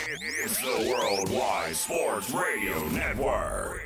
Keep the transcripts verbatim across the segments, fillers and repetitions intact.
It's the Worldwide Sports Radio Network.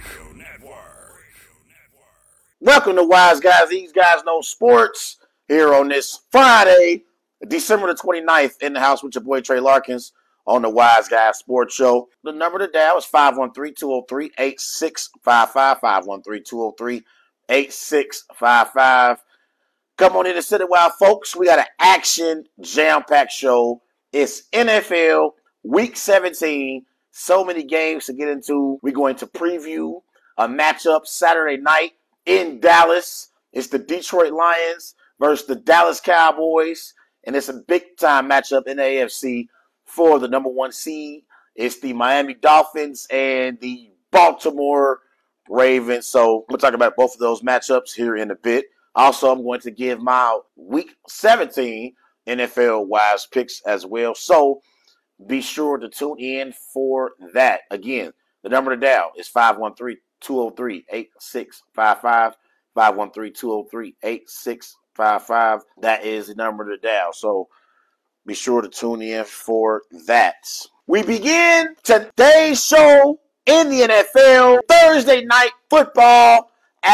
Welcome to Wise Guys. These guys know sports here on this Friday, December the twenty-ninth, in the house with your boy Trey Larkins on the Wise Guys Sports Show. The number to dial is five one three, two oh three, eight six five five, five one three, two oh three, eight six five five. Come on in and sit a while, folks. We got an action jam-packed show. It's N F L Week seventeen. So many games to get into. We're going to preview a matchup Saturday night in Dallas. It's the Detroit Lions versus the Dallas Cowboys. And it's a big-time matchup in the A F C for the number one seed. It's the Miami Dolphins and the Baltimore Ravens. So we'll talk about both of those matchups here in a bit. Also, I'm going to give my Week seventeen N F L-wise picks as well. So be sure to tune in for that. Again, the number to dial is five one three, two oh three, eight six five five, five one three, two oh three, eight six five five. That is the number to dial. So be sure to tune in for that. We begin today's show in the N F L, Thursday night football,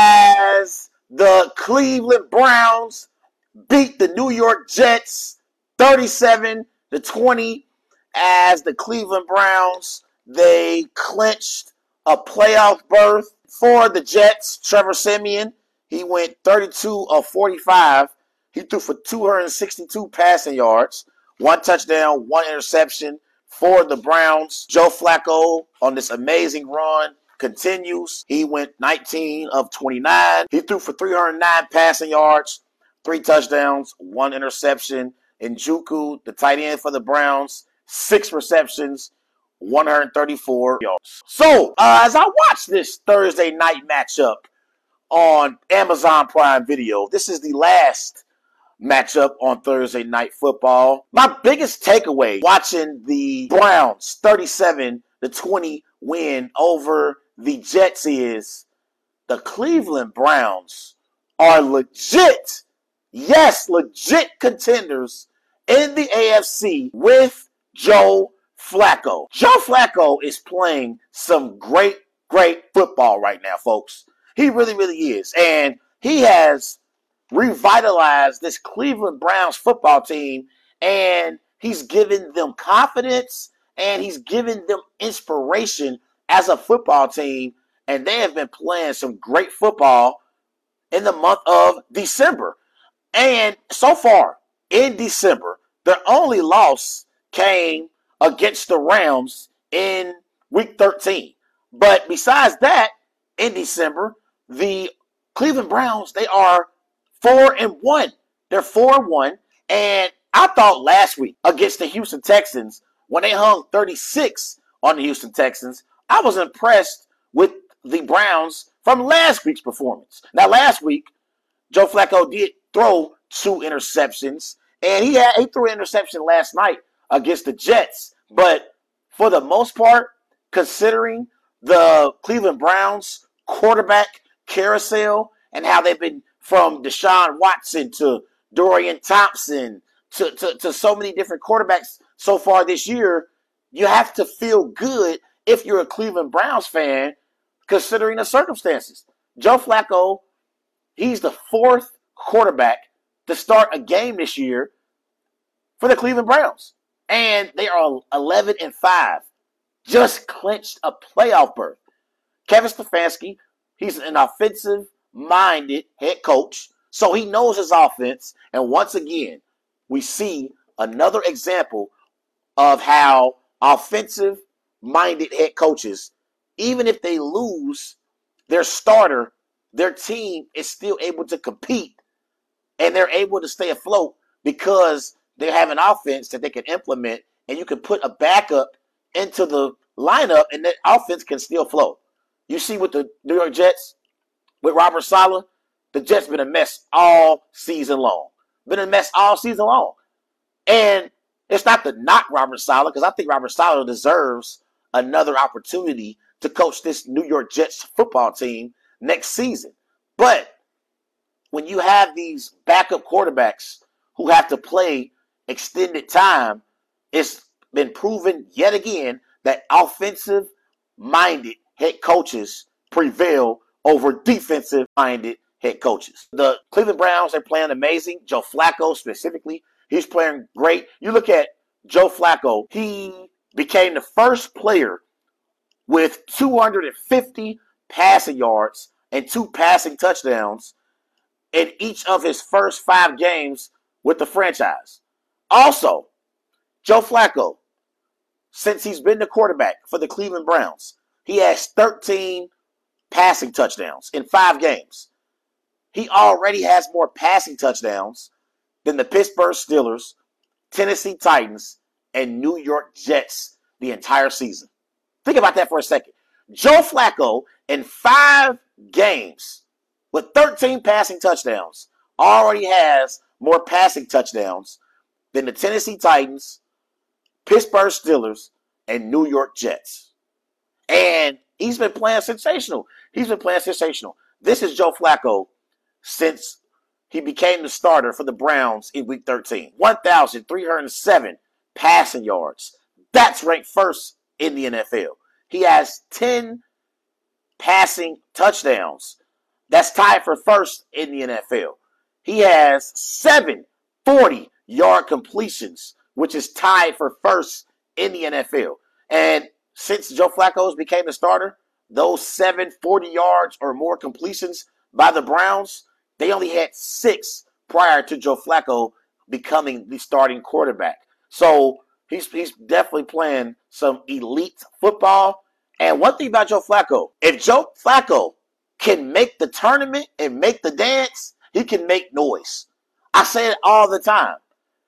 as the Cleveland Browns beat the New York Jets thirty-seven to twenty. As the Cleveland Browns, they clinched a playoff berth for the Jets. Trevor Siemian, he went thirty-two of forty-five. He threw for two hundred sixty-two passing yards, one touchdown, one interception for the Browns. Joe Flacco on this amazing run continues. He went nineteen of twenty-nine. He threw for three hundred nine passing yards, three touchdowns, one interception. Njoku, the tight end for the Browns, six receptions, one hundred thirty-four yards. So, uh, as I watch this Thursday night matchup on Amazon Prime Video, this is the last matchup on Thursday night football. My biggest takeaway watching the Browns thirty-seven to twenty win over the Jets is the Cleveland Browns are legit, yes, legit contenders in the A F C with Joe Flacco. Joe Flacco is playing some great, great football right now, folks. He really, really is. And he has revitalized this Cleveland Browns football team, and he's given them confidence, and he's given them inspiration as a football team, and they have been playing some great football in the month of December. And so far, in December, their only loss came against the Rams in Week thirteen. But besides that, in December, the Cleveland Browns, they are four and one. They're four and one. And I thought last week against the Houston Texans, when they hung thirty-six on the Houston Texans, I was impressed with the Browns from last week's performance. Now, last week, Joe Flacco did throw two interceptions, and he had he threw an interception last night against the Jets. But for the most part, considering the Cleveland Browns quarterback carousel and how they've been from Deshaun Watson to Dorian Thompson to, to, to so many different quarterbacks so far this year, you have to feel good if you're a Cleveland Browns fan, considering the circumstances. Joe Flacco, he's the fourth quarterback to start a game this year for the Cleveland Browns. And they are eleven and five. Just clinched a playoff berth. Kevin Stefanski, he's an offensive-minded head coach, so he knows his offense. And once again, we see another example of how offensive-minded head coaches, even if they lose their starter, their team is still able to compete, and they're able to stay afloat because they have an offense that they can implement, and you can put a backup into the lineup, and that offense can still flow. You see with the New York Jets, with Robert Saleh, the Jets been a mess all season long. Been a mess all season long. And it's not to knock Robert Saleh, because I think Robert Saleh deserves another opportunity to coach this New York Jets football team next season. But when you have these backup quarterbacks who have to play extended time, it's been proven yet again that offensive-minded head coaches prevail over defensive-minded head coaches. The Cleveland Browns are playing amazing. Joe Flacco specifically, he's playing great. You look at Joe Flacco, he became the first player with two hundred fifty passing yards and two passing touchdowns in each of his first five games with the franchise. Also, Joe Flacco, since he's been the quarterback for the Cleveland Browns, he has thirteen passing touchdowns in five games. He already has more passing touchdowns than the Pittsburgh Steelers, Tennessee Titans, and New York Jets the entire season. Think about that for a second. Joe Flacco, in five games with thirteen passing touchdowns, already has more passing touchdowns than the Tennessee Titans, Pittsburgh Steelers, and New York Jets. And he's been playing sensational. He's been playing sensational. This is Joe Flacco since he became the starter for the Browns in Week thirteen. one thousand three hundred seven passing yards. That's ranked first in the N F L. He has ten passing touchdowns. That's tied for first in the N F L. He has seven forty-yard completions, which is tied for first in the N F L. And since Joe Flacco became the starter, those seven forty yards or more completions by the Browns, they only had six prior to Joe Flacco becoming the starting quarterback. So he's, he's definitely playing some elite football. And one thing about Joe Flacco, if Joe Flacco can make the tournament and make the dance, he can make noise. I say it all the time.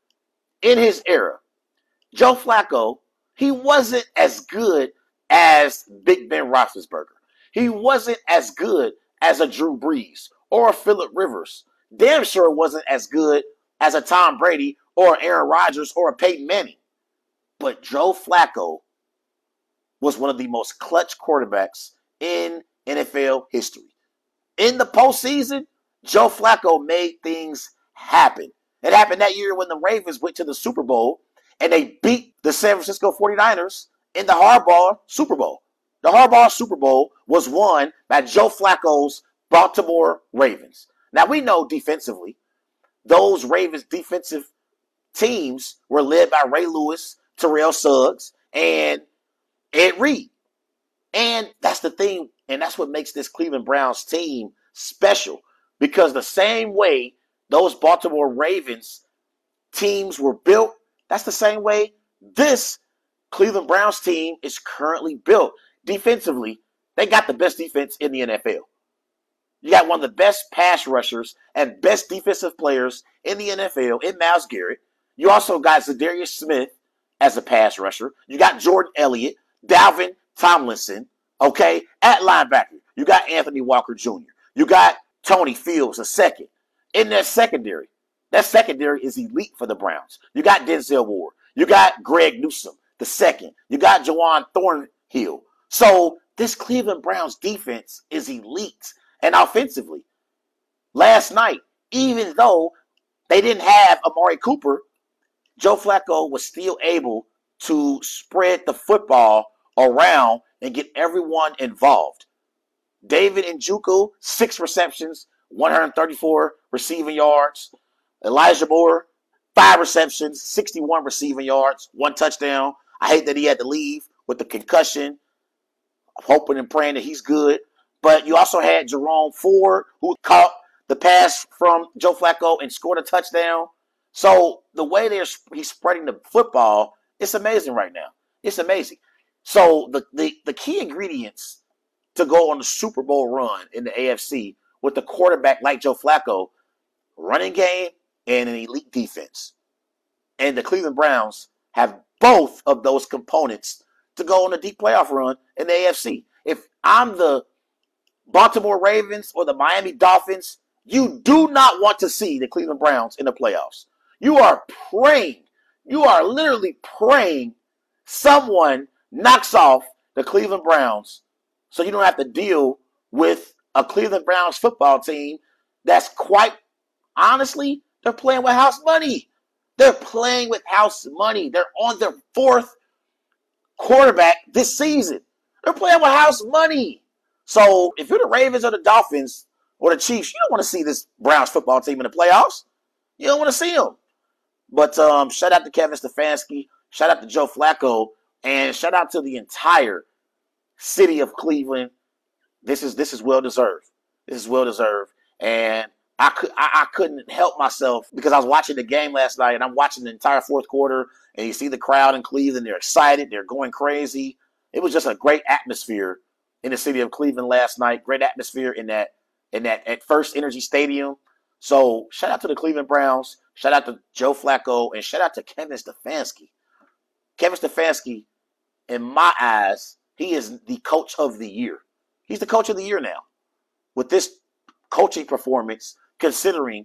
In his era, Joe Flacco, he wasn't as good as Big Ben Roethlisberger. He wasn't as good as a Drew Brees or a Phillip Rivers. Damn sure wasn't as good as a Tom Brady or Aaron Rodgers or a Peyton Manning. But Joe Flacco was one of the most clutch quarterbacks in N F L history. In the postseason, Joe Flacco made things happen. It happened that year when the Ravens went to the Super Bowl and they beat the San Francisco forty-niners in the Harbaugh Super Bowl. The Harbaugh Super Bowl was won by Joe Flacco's Baltimore Ravens. Now, we know defensively, those Ravens defensive teams were led by Ray Lewis, Terrell Suggs, and Ed Reed. And that's the thing, and that's what makes this Cleveland Browns team special. Because the same way those Baltimore Ravens teams were built, that's the same way this Cleveland Browns team is currently built. Defensively, they got the best defense in the N F L. You got one of the best pass rushers and best defensive players in the N F L in Myles Garrett. You also got Zadarius Smith as a pass rusher. You got Jordan Elliott, Dalvin Tomlinson, okay, at linebacker. You got Anthony Walker Junior You got Tony Fields, a second. In their secondary, that secondary is elite for the Browns. You got Denzel Ward. You got Greg Newsome, the second. You got Juwan Thornhill. So this Cleveland Browns defense is elite. And offensively, last night, even though they didn't have Amari Cooper, Joe Flacco was still able to spread the football around and get everyone involved. David Njoku, six receptions, one hundred thirty-four receiving yards. Elijah Moore, five receptions, sixty-one receiving yards, one touchdown. I hate that he had to leave with the concussion. I'm hoping and praying that he's good. But you also had Jerome Ford, who caught the pass from Joe Flacco and scored a touchdown. So the way they're he's spreading the football, it's amazing right now. It's amazing. So the, the, the key ingredients to go on the Super Bowl run in the A F C with the quarterback like Joe Flacco, running game and an elite defense. And the Cleveland Browns have both of those components to go on a deep playoff run in the A F C. If I'm the Baltimore Ravens or the Miami Dolphins, you do not want to see the Cleveland Browns in the playoffs. You are praying, you are literally praying someone knocks off the Cleveland Browns so you don't have to deal with a Cleveland Browns football team that's quite honestly, they're playing with house money. They're playing with house money. They're on their fourth quarterback this season. They're playing with house money. So if you're the Ravens or the Dolphins or the Chiefs, you don't want to see this Browns football team in the playoffs. You don't want to see them. But um, shout out to Kevin Stefanski. Shout out to Joe Flacco. And shout out to the entire city of Cleveland. This is this is well deserved. This is well deserved. And I could I, I couldn't help myself because I was watching the game last night and I'm watching the entire fourth quarter and you see the crowd in Cleveland. They're excited. They're going crazy. It was just a great atmosphere in the city of Cleveland last night. Great atmosphere in that in that at First Energy Stadium. So shout out to the Cleveland Browns. Shout out to Joe Flacco and shout out to Kevin Stefanski. Kevin Stefanski, in my eyes, he is the coach of the year. He's the coach of the year now. With this coaching performance, considering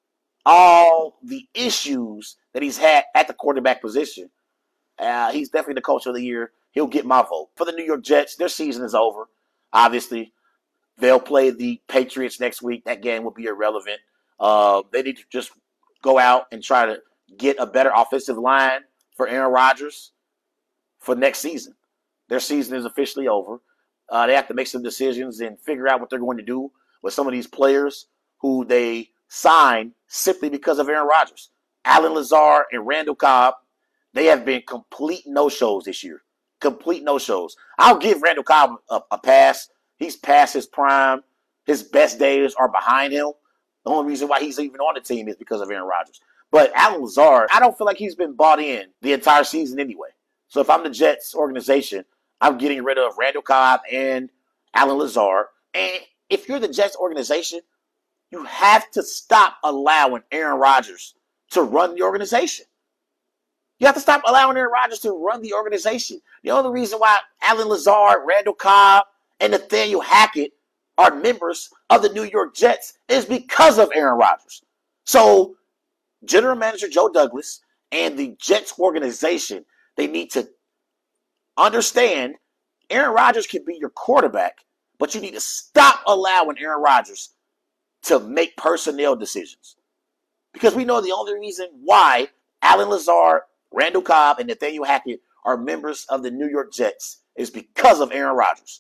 all the issues that he's had at the quarterback position, uh, he's definitely the coach of the year. He'll get my vote. For the New York Jets, their season is over. Obviously, they'll play the Patriots next week. That game will be irrelevant. Uh, they need to just go out and try to get a better offensive line for Aaron Rodgers for next season. Their season is officially over. Uh, they have to make some decisions and figure out what they're going to do with some of these players who they signed simply because of Aaron Rodgers. Allen Lazard and Randall Cobb, they have been complete no-shows this year. Complete no-shows. I'll give Randall Cobb a, a pass. He's past his prime. His best days are behind him. The only reason why he's even on the team is because of Aaron Rodgers. But Allen Lazard, I don't feel like he's been bought in the entire season anyway. So if I'm the Jets organization, I'm getting rid of Randall Cobb and Allen Lazard. And if you're the Jets organization, you have to stop allowing Aaron Rodgers to run the organization. You have to stop allowing Aaron Rodgers to run the organization. The only reason why Allen Lazard, Randall Cobb, and Nathaniel Hackett are members of the New York Jets is because of Aaron Rodgers. So General Manager Joe Douglas and the Jets organization, they need to understand Aaron Rodgers can be your quarterback, but you need to stop allowing Aaron Rodgers to make personnel decisions. Because we know the only reason why Allen Lazard, Randall Cobb, and Nathaniel Hackett are members of the New York Jets is because of Aaron Rodgers.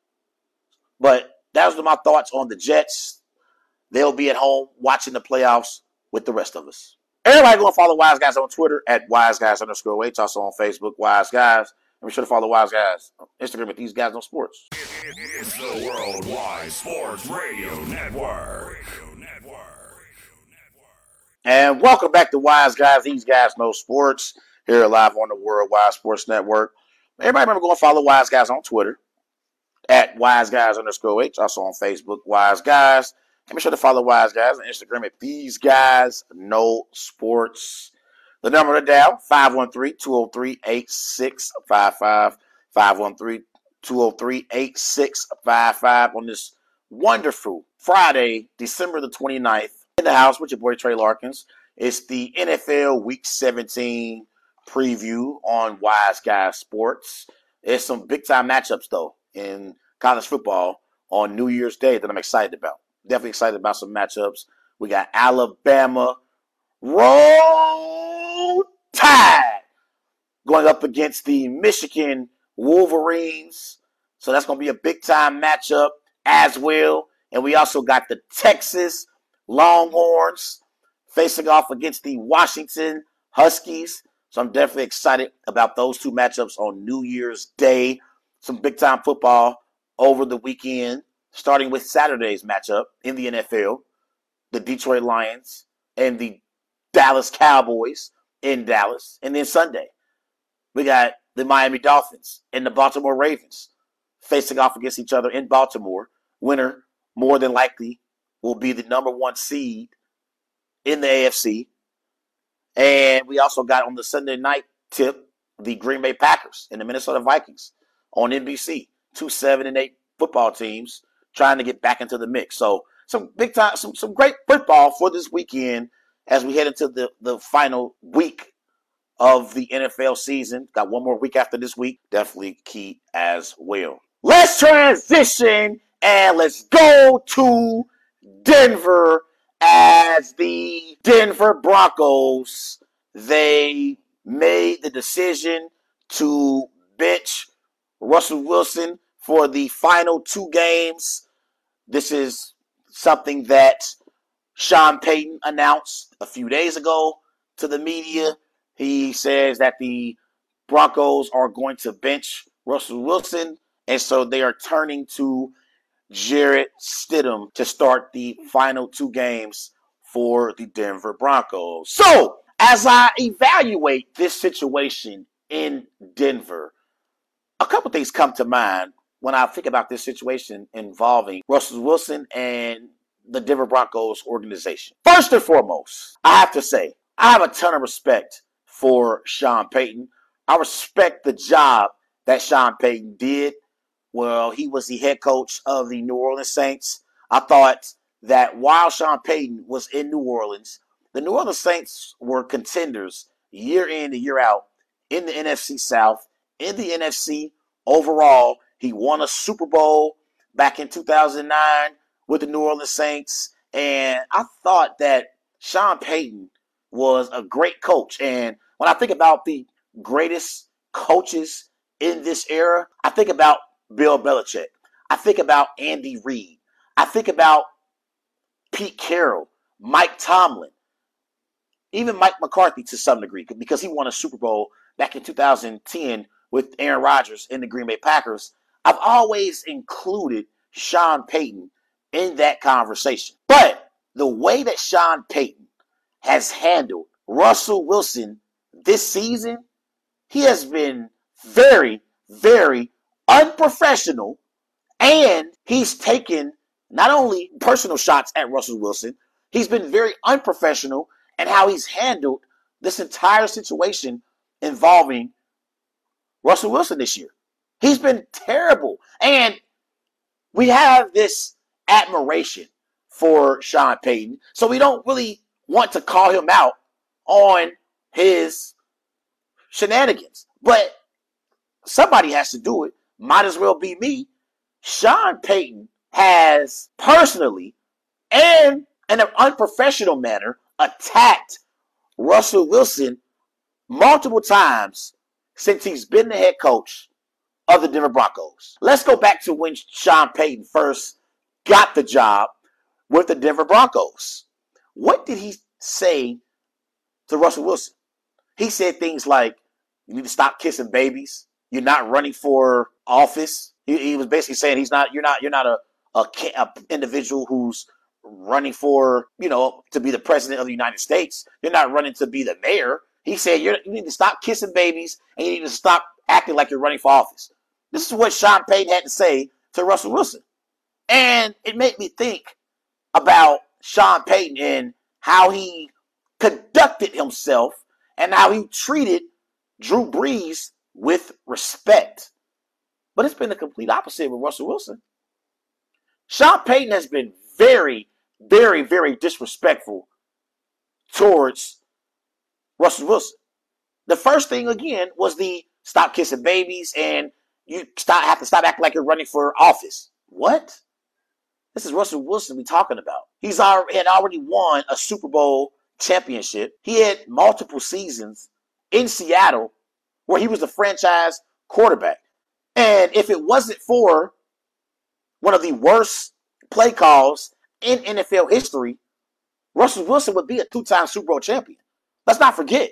But those are my thoughts on the Jets. They'll be at home watching the playoffs with the rest of us. Everybody go and follow Wise Guys on Twitter at Wise Guys underscore H. Also on Facebook, Wise Guys. And be sure to follow Wise Guys on Instagram at These Guys Know Sports. It's the Worldwide Sports Radio Network. And welcome back to Wise Guys. These Guys Know Sports. Here live on the Worldwide Sports Network. Everybody remember go and follow Wise Guys on Twitter at Wise Guys underscore H. Also on Facebook, Wise Guys. And be sure to follow Wise Guys on Instagram at These Guys Know Sports. The number to dial, five one three, two oh three, eight six five five. five one three, two oh three, eight six five five on this wonderful Friday, December the twenty-ninth. In the house with your boy Trey Larkins. It's the N F L Week seventeen preview on Wise Guys Sports. There's some big-time matchups, though, in college football on New Year's Day that I'm excited about. Definitely excited about some matchups. We got Alabama Roll Tide going up against the Michigan Wolverines. So that's going to be a big-time matchup as well. And we also got the Texas Longhorns facing off against the Washington Huskies. So I'm definitely excited about those two matchups on New Year's Day. Some big-time football over the weekend, starting with Saturday's matchup in the N F L. The Detroit Lions and the Dallas Cowboys in Dallas. And then Sunday, we got the Miami Dolphins and the Baltimore Ravens facing off against each other in Baltimore. Winner, more than likely, will be the number one seed in the A F C. And we also got on the Sunday night tip the Green Bay Packers and the Minnesota Vikings on N B C. Two seven and eight football teams trying to get back into the mix. So some big time, some some great football for this weekend as we head into the, the final week of the N F L season. Got one more week after this week. Definitely key as well. Let's transition and let's go to Denver as the Denver Broncos. They made the decision to bench Russell Wilson for the final two games. This is something that Sean Payton announced a few days ago to the media. He says that the Broncos are going to bench Russell Wilson, and so they are turning to Jarrett Stidham to start the final two games for the Denver Broncos. So, as I evaluate this situation in Denver, a couple things come to mind when I think about this situation involving Russell Wilson and the Denver Broncos organization. First and foremost, I have to say, I have a ton of respect for Sean Payton. I respect the job that Sean Payton did. Well, he was the head coach of the New Orleans Saints. I thought that while Sean Payton was in New Orleans, the New Orleans Saints were contenders year in and year out in the N F C South, in the N F C overall. He won a Super Bowl back in two thousand nine with the New Orleans Saints. And I thought that Sean Payton was a great coach. And when I think about the greatest coaches in this era, I think about Bill Belichick. I think about Andy Reid. I think about Pete Carroll, Mike Tomlin, even Mike McCarthy to some degree, because he won a Super Bowl back in two thousand ten with Aaron Rodgers in the Green Bay Packers. I've always included Sean Payton in that conversation. But the way that Sean Payton has handled Russell Wilson this season, he has been very, very unprofessional, and he's taken not only personal shots at Russell Wilson, he's been very unprofessional in how he's handled this entire situation involving Russell Wilson this year. He's been terrible. And we have this admiration for Sean Payton, so we don't really want to call him out on his shenanigans. But somebody has to do it. Might as well be me. Sean Payton has personally and in an unprofessional manner attacked Russell Wilson multiple times since he's been the head coach of the Denver Broncos. Let's go back to when Sean Payton first got the job with the Denver Broncos. What did he say to Russell Wilson? He said things like, you need to stop kissing babies. You're not running for office. He, he was basically saying he's not. You're not. You're not a, a, a individual who's running for, you know, to be the president of the United States. You're not running to be the mayor. He said you're, you need to stop kissing babies and you need to stop acting like you're running for office. This is what Sean Payton had to say to Russell Wilson, and it made me think about Sean Payton and how he conducted himself and how he treated Drew Brees with respect. But it's been the complete opposite with Russell Wilson. Sean Payton has been very, very, very disrespectful towards Russell Wilson. The first thing, again, was the stop kissing babies and you stop have to stop acting like you're running for office. What? This is Russell Wilson we talking about. He's already, had already won a Super Bowl championship. He had multiple seasons in Seattle where he was the franchise quarterback. And if it wasn't for one of the worst play calls in N F L history, Russell Wilson would be a two-time Super Bowl champion. Let's not forget.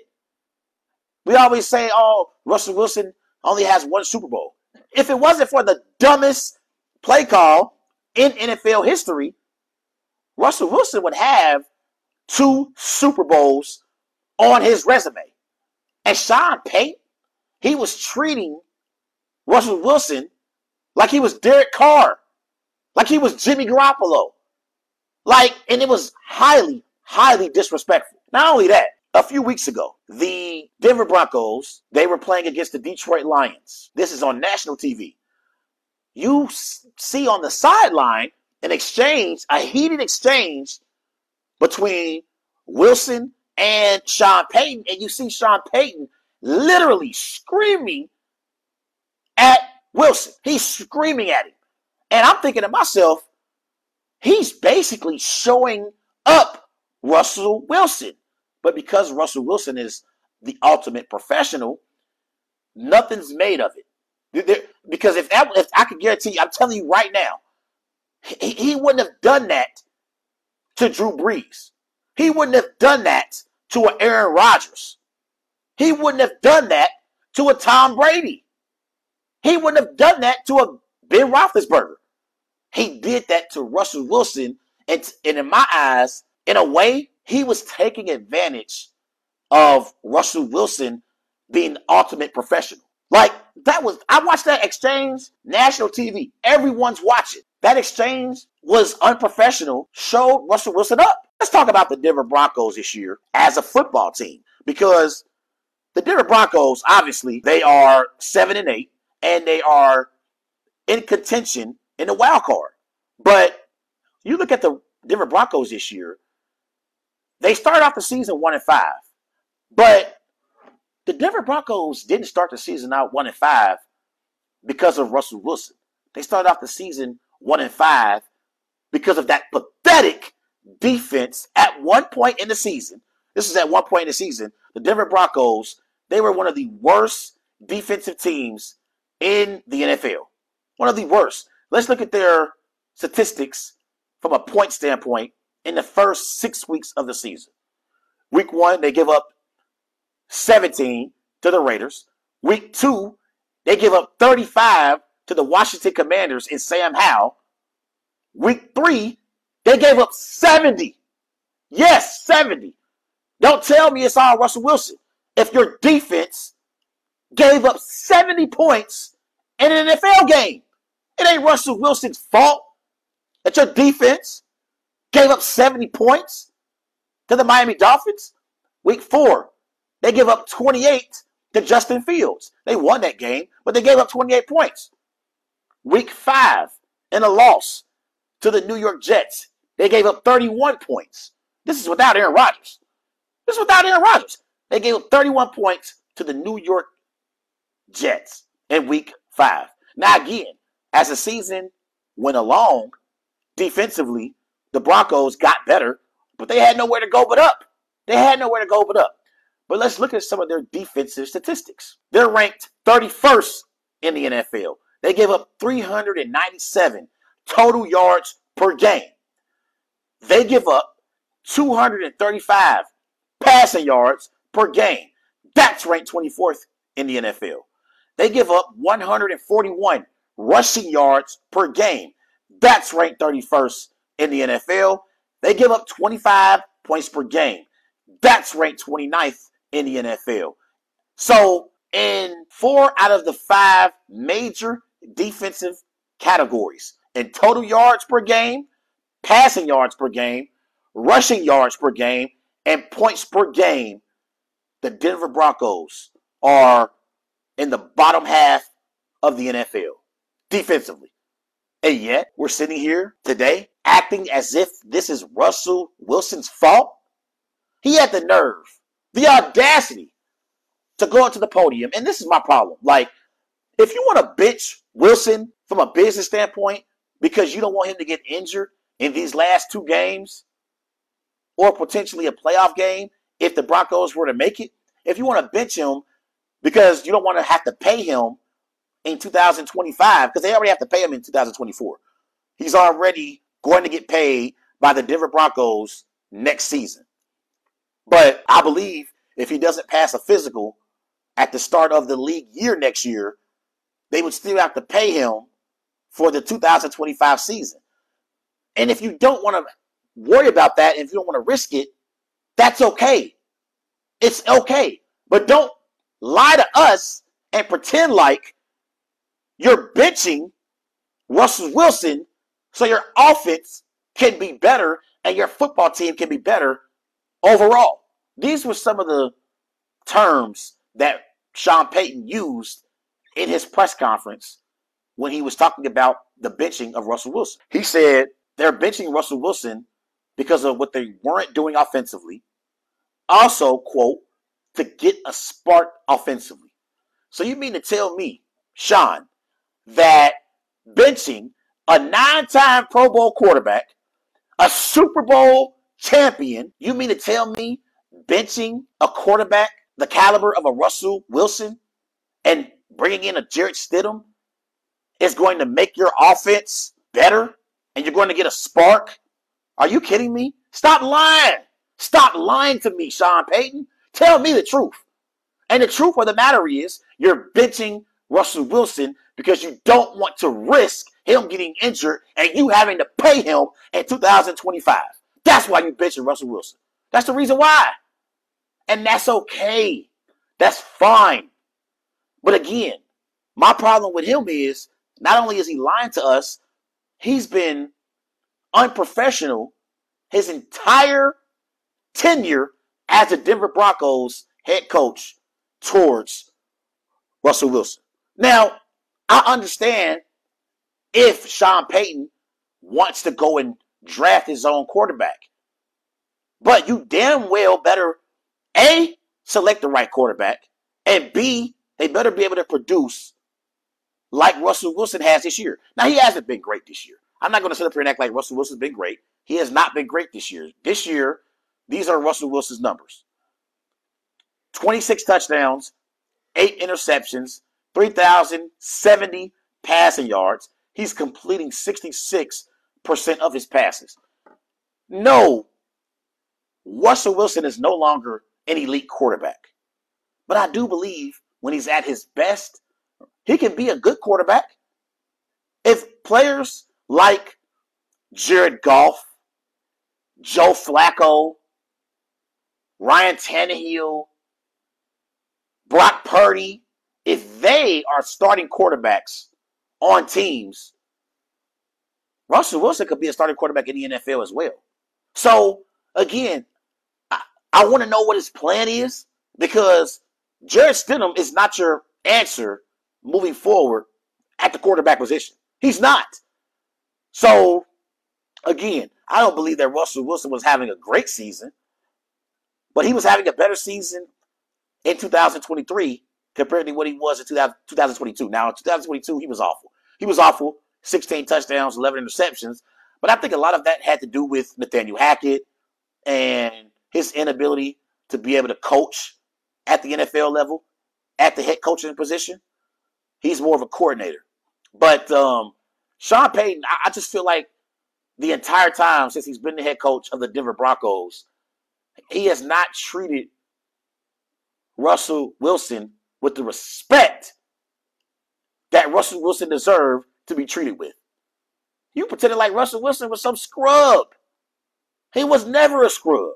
We always say, oh, Russell Wilson only has one Super Bowl. If it wasn't for the dumbest play call in N F L history, Russell Wilson would have two Super Bowls on his resume. And Sean Payton, he was treating Russell Wilson like he was Derek Carr, like he was Jimmy Garoppolo. Like, and it was highly, highly disrespectful. Not only that, a few weeks ago, the Denver Broncos, they were playing against the Detroit Lions. This is on national T V. You see on the sideline an exchange, a heated exchange between Wilson and Sean Payton, and you see Sean Payton literally screaming at Wilson. He's screaming at him. And I'm thinking to myself, he's basically showing up Russell Wilson. But because Russell Wilson is the ultimate professional, nothing's made of it. Because if that, if I could guarantee you, I'm telling you right now, he, he wouldn't have done that to Drew Brees. He wouldn't have done that to an Aaron Rodgers. He wouldn't have done that to a Tom Brady. He wouldn't have done that to a Ben Roethlisberger. He did that to Russell Wilson, and, and in my eyes, in a way, he was taking advantage of Russell Wilson being the ultimate professional. Like, that was, I watched that exchange, national T V. Everyone's watching. That exchange was unprofessional, showed Russell Wilson up. Let's talk about the Denver Broncos this year as a football team, because the Denver Broncos, obviously, they are seven and eight, and they are in contention in the wild card. But you look at the Denver Broncos this year, they started off the season one and five. But the Denver Broncos didn't start the season out one and five because of Russell Wilson. They started off the season one and five because of that pathetic defense at one point in the season. This is at one point in the season. The Denver Broncos, they were one of the worst defensive teams in the N F L. One of the worst. Let's look at their statistics from a point standpoint in the first six weeks of the season. Week one, they give up seventeen to the Raiders. Week two, they give up thirty-five to the Washington Commanders in Sam Howell. Week three, they gave up seventy. Yes, seventy. Don't tell me it's all Russell Wilson. If your defense gave up seventy points in an N F L game, it ain't Russell Wilson's fault that your defense gave up seventy points to the Miami Dolphins. Week four, they give up twenty-eight to Justin Fields. They won that game, but they gave up twenty-eight points. Week five, in a loss to the New York Jets, they gave up thirty-one points. This is without Aaron Rodgers. This is without Aaron Rodgers. They gave up thirty-one points to the New York Jets in week five. Now again, as the season went along, defensively, the Broncos got better, but they had nowhere to go but up. They had nowhere to go but up. But let's look at some of their defensive statistics. They're ranked thirty-first in the N F L. They give up three hundred ninety-seven total yards per game. They give up two hundred thirty-five passing yards per game. That's ranked twenty-fourth in the N F L. They give up one hundred forty-one rushing yards per game. That's ranked thirty-first in the N F L. They give up twenty-five points per game. That's ranked twenty-ninth in the N F L. So in four out of the five major defensive categories, in total yards per game, passing yards per game, rushing yards per game, and points per game, the Denver Broncos are in the bottom half of the N F L defensively. And yet, we're sitting here today acting as if this is Russell Wilson's fault. He had the nerve, the audacity to go up to the podium. And this is my problem. Like, if you want to bench Wilson from a business standpoint because you don't want him to get injured in these last two games or potentially a playoff game if the Broncos were to make it, if you want to bench him because you don't want to have to pay him in two thousand twenty-five, because they already have to pay him in two thousand twenty-four. He's already going to get paid by the Denver Broncos next season. But I believe if he doesn't pass a physical at the start of the league year next year, they would still have to pay him for the two thousand twenty-five season. And if you don't want to worry about that, and if you don't want to risk it, that's okay. It's okay. But don't lie to us and pretend like you're benching Russell Wilson so your offense can be better and your football team can be better overall. These were some of the terms that Sean Payton used in his press conference when he was talking about the benching of Russell Wilson. He said they're benching Russell Wilson because of what they weren't doing offensively. Also, quote, to get a spark offensively. So you mean to tell me, Sean, that benching a nine-time Pro Bowl quarterback, a Super Bowl champion, you mean to tell me benching a quarterback the caliber of a Russell Wilson and bringing in a Jarrett Stidham is going to make your offense better and you're going to get a spark? Are you kidding me? Stop lying. Stop lying to me, Sean Payton. Tell me the truth. And the truth of the matter is you're benching Russell Wilson because you don't want to risk him getting injured and you having to pay him in two thousand twenty-five. That's why you're benching Russell Wilson. That's the reason why. And that's okay. That's fine. But again, my problem with him is not only is he lying to us, he's been unprofessional his entire tenure as the Denver Broncos head coach towards Russell Wilson. Now, I understand if Sean Payton wants to go and draft his own quarterback. But you damn well better, A, select the right quarterback, and B, they better be able to produce like Russell Wilson has this year. Now, he hasn't been great this year. I'm not going to sit up here and act like Russell Wilson's been great. He has not been great this year. This year, these are Russell Wilson's numbers. twenty-six touchdowns, eight interceptions, three thousand seventy passing yards. He's completing sixty-six percent of his passes. No, Russell Wilson is no longer an elite quarterback. But I do believe when he's at his best, he can be a good quarterback. If players like Jared Goff, Joe Flacco, Ryan Tannehill, Brock Purdy, if they are starting quarterbacks on teams, Russell Wilson could be a starting quarterback in the N F L as well. So, again, I, I want to know what his plan is because Jarrett Stidham is not your answer moving forward at the quarterback position. He's not. So, again, I don't believe that Russell Wilson was having a great season, but he was having a better season in two thousand twenty-three compared to what he was in two thousand twenty-two. Now, in two thousand twenty-two, he was awful. He was awful. sixteen touchdowns, eleven interceptions. But I think a lot of that had to do with Nathaniel Hackett and his inability to be able to coach at the N F L level, at the head coaching position. He's more of a coordinator. But um, Sean Payton, I, I just feel like the entire time since he's been the head coach of the Denver Broncos, he has not treated Russell Wilson with the respect that Russell Wilson deserved to be treated with. You pretended like Russell Wilson was some scrub. He was never a scrub.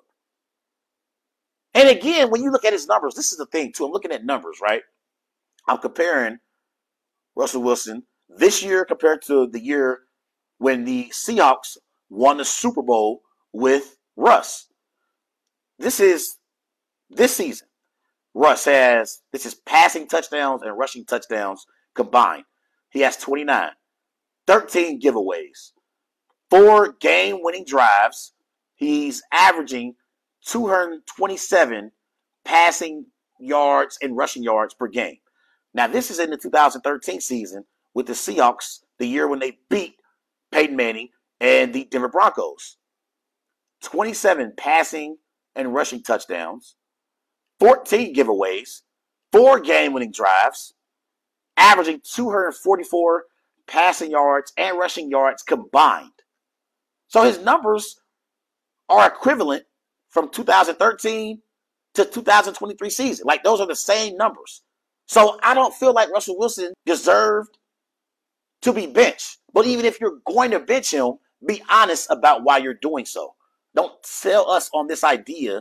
And again, when you look at his numbers, this is the thing too. I'm looking at numbers, right? I'm comparing Russell Wilson this year compared to the year when the Seahawks won the Super Bowl with Russ. This is this season. Russ has, this is passing touchdowns and rushing touchdowns combined. He has twenty-nine, thirteen giveaways, four game-winning drives. He's averaging two hundred twenty-seven passing yards and rushing yards per game. Now, this is in the two thousand thirteen season with the Seahawks, the year when they beat Peyton Manning and the Denver Broncos. twenty-seven passing and rushing touchdowns, fourteen giveaways, four game-winning drives, averaging two hundred forty-four passing yards and rushing yards combined. So his numbers are equivalent from two thousand thirteen to two thousand twenty-three season. Like, those are the same numbers. So I don't feel like Russell Wilson deserved to be benched. But even if you're going to bench him, be honest about why you're doing so. Don't sell us on this idea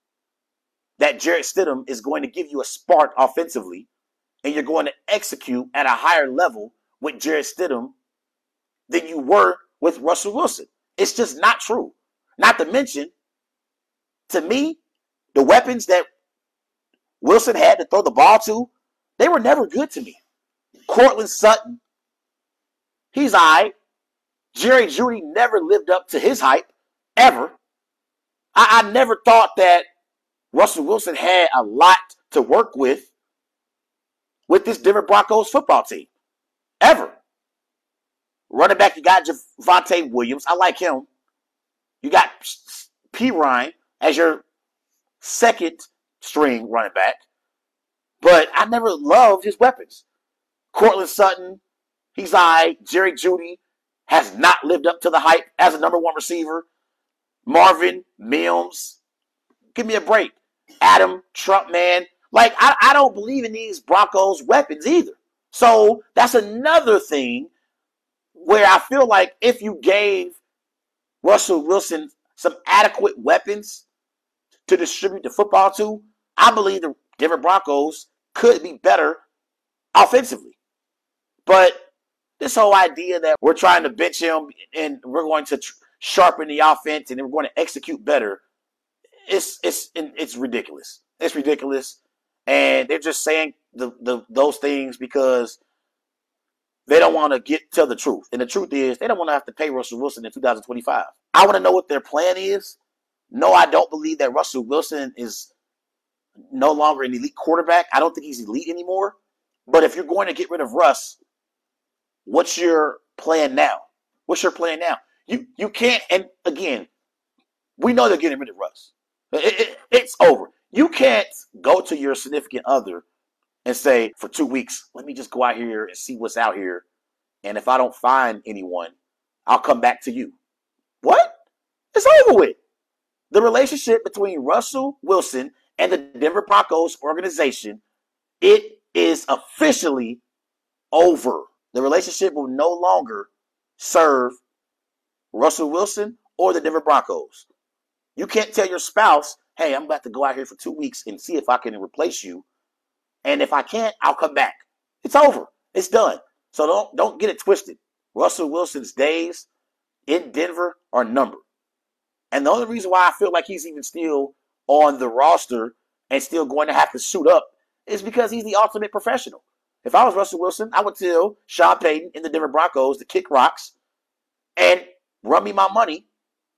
that Jarrett Stidham is going to give you a spark offensively and you're going to execute at a higher level with Jarrett Stidham than you were with Russell Wilson. It's just not true. Not to mention, to me, the weapons that Wilson had to throw the ball to, they were never good to me. Cortland Sutton, he's all right. Jerry Jeudy never lived up to his hype, ever. I, I never thought that Russell Wilson had a lot to work with with this Denver Broncos football team, ever. Running back, you got Javonte Williams. I like him. You got P. Ryan as your second string running back. But I never loved his weapons. Cortland Sutton, he's all right. Jerry Jeudy has not lived up to the hype as a number one receiver. Marvin Mims, give me a break. Adam Trumpman. Like, I, I don't believe in these Broncos weapons either. So that's another thing where I feel like if you gave Russell Wilson some adequate weapons to distribute the football to, I believe the Denver Broncos could be better offensively. But this whole idea that we're trying to bench him and we're going to tr- sharpen the offense and we're going to execute better, it's it's it's ridiculous. It's ridiculous. And they're just saying the, the those things because they don't want to get to the truth. And the truth is they don't want to have to pay Russell Wilson in two thousand twenty-five. I want to know what their plan is. No, I don't believe that Russell Wilson is no longer an elite quarterback. I don't think he's elite anymore. But if you're going to get rid of Russ, what's your plan now? What's your plan now? You you can't, and again, we know they're getting rid of Russ. It, it, it's over. You can't go to your significant other and say, for two weeks, let me just go out here and see what's out here. And if I don't find anyone, I'll come back to you. What? It's over with. The relationship between Russell Wilson and the Denver Broncos organization, it is officially over. The relationship will no longer serve Russell Wilson or the Denver Broncos. You can't tell your spouse, hey, I'm about to go out here for two weeks and see if I can replace you. And if I can't, I'll come back. It's over. It's done. So don't, don't get it twisted. Russell Wilson's days in Denver are numbered. And the only reason why I feel like he's even still on the roster and still going to have to suit up is because he's the ultimate professional. If I was Russell Wilson, I would tell Sean Payton and the Denver Broncos to kick rocks and run me my money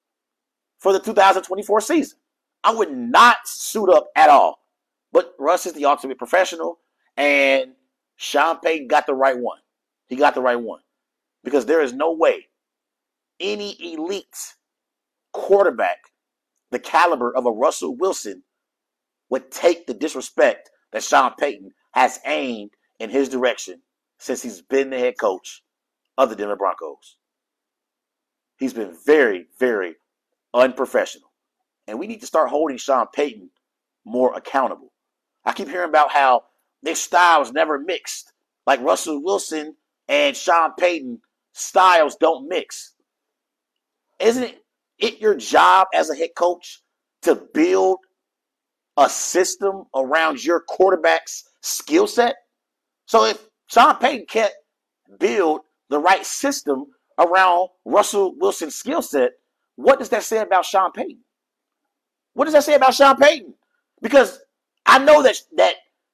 for the two thousand twenty-four season. I would not suit up at all. But Russ is the ultimate professional, and Sean Payton got the right one. He got the right one. Because there is no way any elite quarterback the caliber of a Russell Wilson would take the disrespect that Sean Payton has aimed in his direction since he's been the head coach of the Denver Broncos. He's been very, very unprofessional. And we need to start holding Sean Payton more accountable. I keep hearing about how their styles never mixed. Like Russell Wilson and Sean Payton styles don't mix. Isn't it, it your job as a head coach to build a system around your quarterback's skill set? So if Sean Payton can't build the right system around Russell Wilson's skill set, what does that say about Sean Payton? What does that say about Sean Payton? Because I know that, that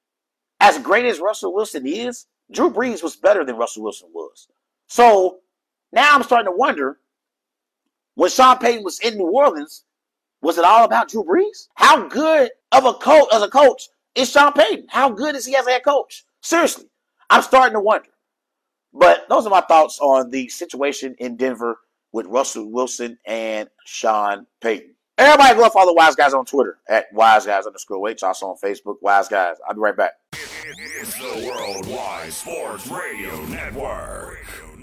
as great as Russell Wilson is, Drew Brees was better than Russell Wilson was. So now I'm starting to wonder, when Sean Payton was in New Orleans, was it all about Drew Brees? How good of a coach as a coach is Sean Payton? How good is he as a head coach? Seriously, I'm starting to wonder. But those are my thoughts on the situation in Denver with Russell Wilson and Sean Payton. Everybody go follow Wise Guys on Twitter at Wise Guys underscore H. Also on Facebook, Wise Guys. I'll be right back. It's the Worldwide Sports Radio Network.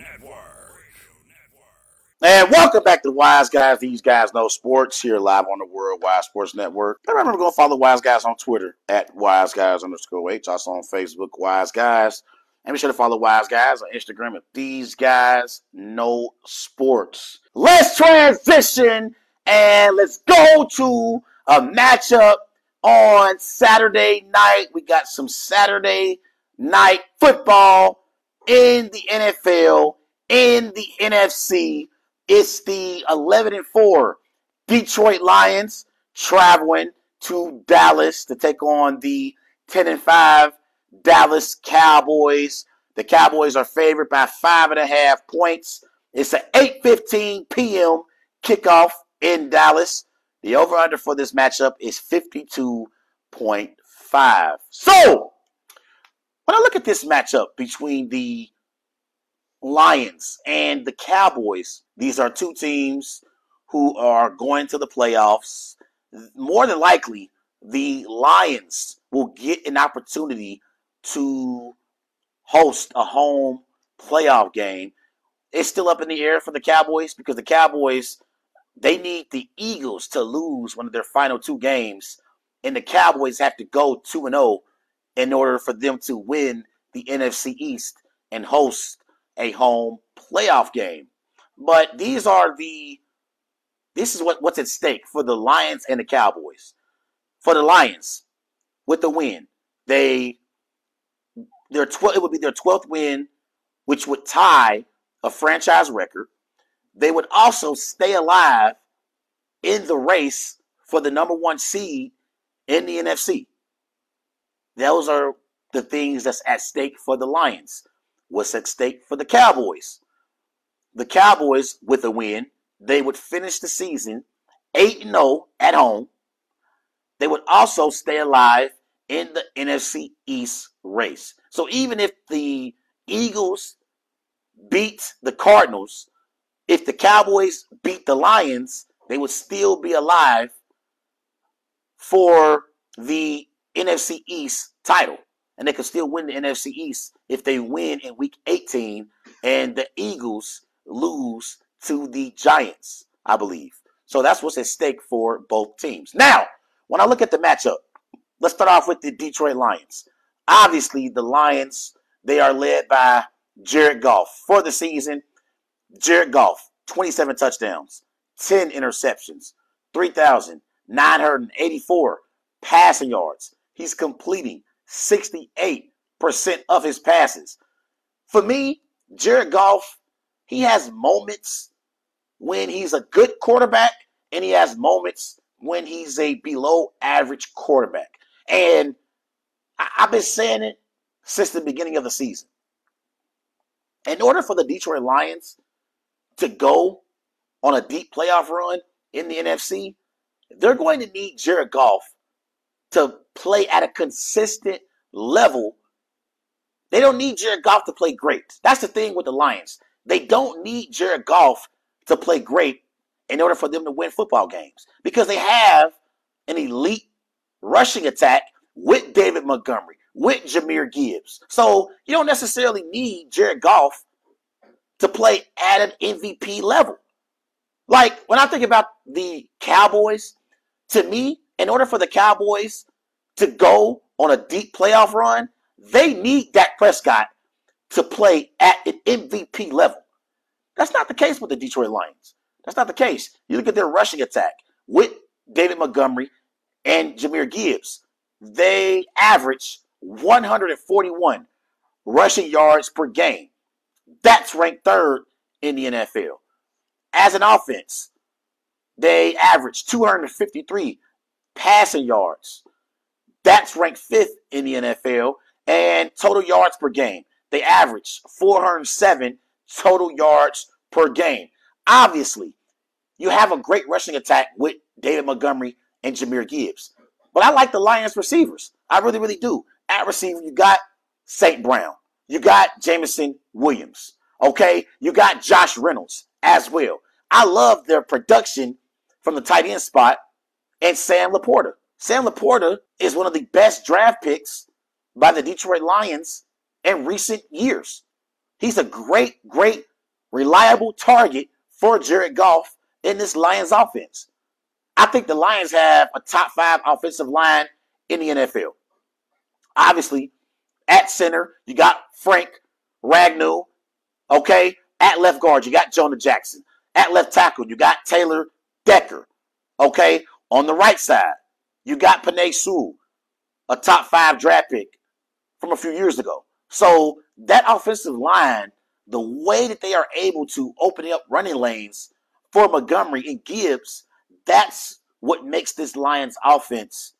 And welcome back to Wise Guys. These guys know sports here live on the Worldwide Sports Network. And remember, go follow Wise Guys on Twitter at Wise Guys underscore H. Also on Facebook, Wise Guys. And be sure to follow Wise Guys on Instagram at These Guys Know Sports. Let's transition and let's go to a matchup on Saturday night. We got some Saturday night football in the N F L, in the N F C. It's the eleven and four Detroit Lions traveling to Dallas to take on the ten and five Dallas Cowboys. The Cowboys are favored by five and a half points. It's an eight fifteen p.m. kickoff in Dallas. The over-under for this matchup is fifty-two point five. So, when I look at this matchup between the Lions and the Cowboys, these are two teams who are going to the playoffs. More than likely, the Lions will get an opportunity to host a home playoff game. It's still up in the air for the Cowboys because the Cowboys, they need the Eagles to lose one of their final two games, and the Cowboys have to go two and oh in order for them to win the N F C East and host a home playoff game. But these are the this is what, what's at stake for the Lions and the Cowboys. For the Lions, with the win, they their twelve it would be their twelfth win, which would tie a franchise record. They would also stay alive in the race for the number one seed in the N F C. Those are the things that's at stake for the Lions. What's at stake for the Cowboys? The Cowboys, with a win, they would finish the season eight and oh at home. They would also stay alive in the N F C East race. So even if the Eagles beat the Cardinals, if the Cowboys beat the Lions, they would still be alive for the N F C East title. And they could still win the N F C East if they win in week eighteen and the Eagles lose to the Giants, I believe. So that's what's at stake for both teams. Now, when I look at the matchup, let's start off with the Detroit Lions. Obviously, the Lions, they are led by Jared Goff. For the season, Jared Goff, twenty-seven touchdowns, ten interceptions, three thousand nine hundred eighty-four passing yards. He's completing sixty-eight percent of his passes. For me, Jared Goff, he has moments when he's a good quarterback, and he has moments when he's a below average quarterback. And I've been saying it since the beginning of the season. In order for the Detroit Lions to go on a deep playoff run in the N F C, they're going to need Jared Goff to play at a consistent level. They don't need Jared Goff to play great. That's the thing with the Lions. They don't need Jared Goff to play great in order for them to win football games because they have an elite rushing attack with David Montgomery, with Jahmyr Gibbs. So you don't necessarily need Jared Goff to play at an M V P level. Like, when I think about the Cowboys, to me, in order for the Cowboys to go on a deep playoff run, they need Dak Prescott to play at an M V P level. That's not the case with the Detroit Lions. That's not the case. You look at their rushing attack with David Montgomery and Jahmyr Gibbs. They average one hundred forty-one rushing yards per game. That's ranked third in the N F L. As an offense, they average two hundred fifty-three passing yards. That's ranked fifth in the N F L. And total yards per game, they average four hundred seven total yards per game. Obviously, you have a great rushing attack with David Montgomery and Jahmyr Gibbs. But I like the Lions receivers. I really, really do. At receiver, you got Saint Brown. You got Jameson Williams. Okay? You got Josh Reynolds as well. I love their production from the tight end spot and Sam Laporta. Sam Laporta is one of the best draft picks by the Detroit Lions in recent years. He's a great, great, reliable target for Jared Goff in this Lions offense. I think the Lions have a top five offensive line in the N F L. Obviously, at center, you got Frank Ragnow. Okay? At left guard, you got Jonah Jackson. At left tackle, you got Taylor Decker. Okay? On the right side, you got Penei Sewell, a top five draft pick from a few years ago. So that offensive line, the way that they are able to open up running lanes for Montgomery and Gibbs, that's what makes this Lions offense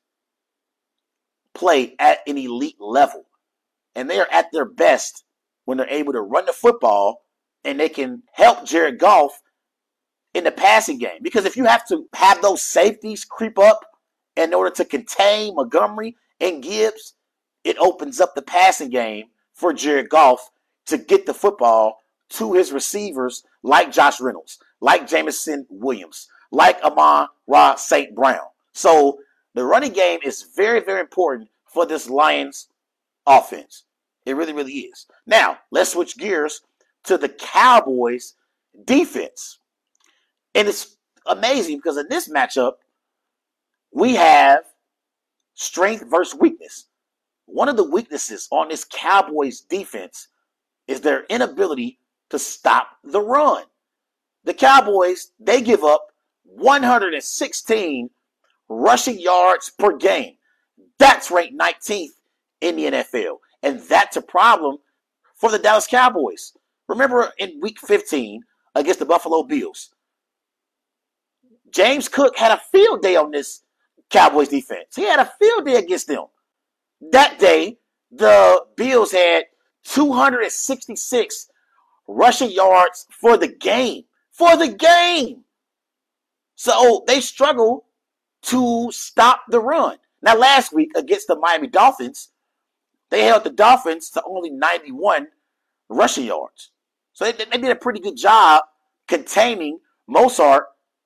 play at an elite level. And they are at their best when they're able to run the football and they can help Jared Goff in the passing game. Because if you have to have those safeties creep up in order to contain Montgomery and Gibbs, it opens up the passing game for Jared Goff to get the football to his receivers like Josh Reynolds, like Jameson Williams, like Amon-Ra Saint Brown. So the running game is very, very important for this Lions offense. It really, really is. Now, let's switch gears to the Cowboys defense. And it's amazing because in this matchup, we have strength versus weakness. One of the weaknesses on this Cowboys defense is their inability to stop the run. The Cowboys, they give up one hundred sixteen rushing yards per game. That's ranked nineteenth in the N F L. And that's a problem for the Dallas Cowboys. Remember in week fifteen against the Buffalo Bills, James Cook had a field day on this Cowboys defense. He had a field day against them. That day, the Bills had two hundred sixty-six rushing yards for the game. For the game. So they struggle to stop the run. Now, last week against the Miami Dolphins, they held the Dolphins to only ninety-one rushing yards. So they, they did a pretty good job containing Mostert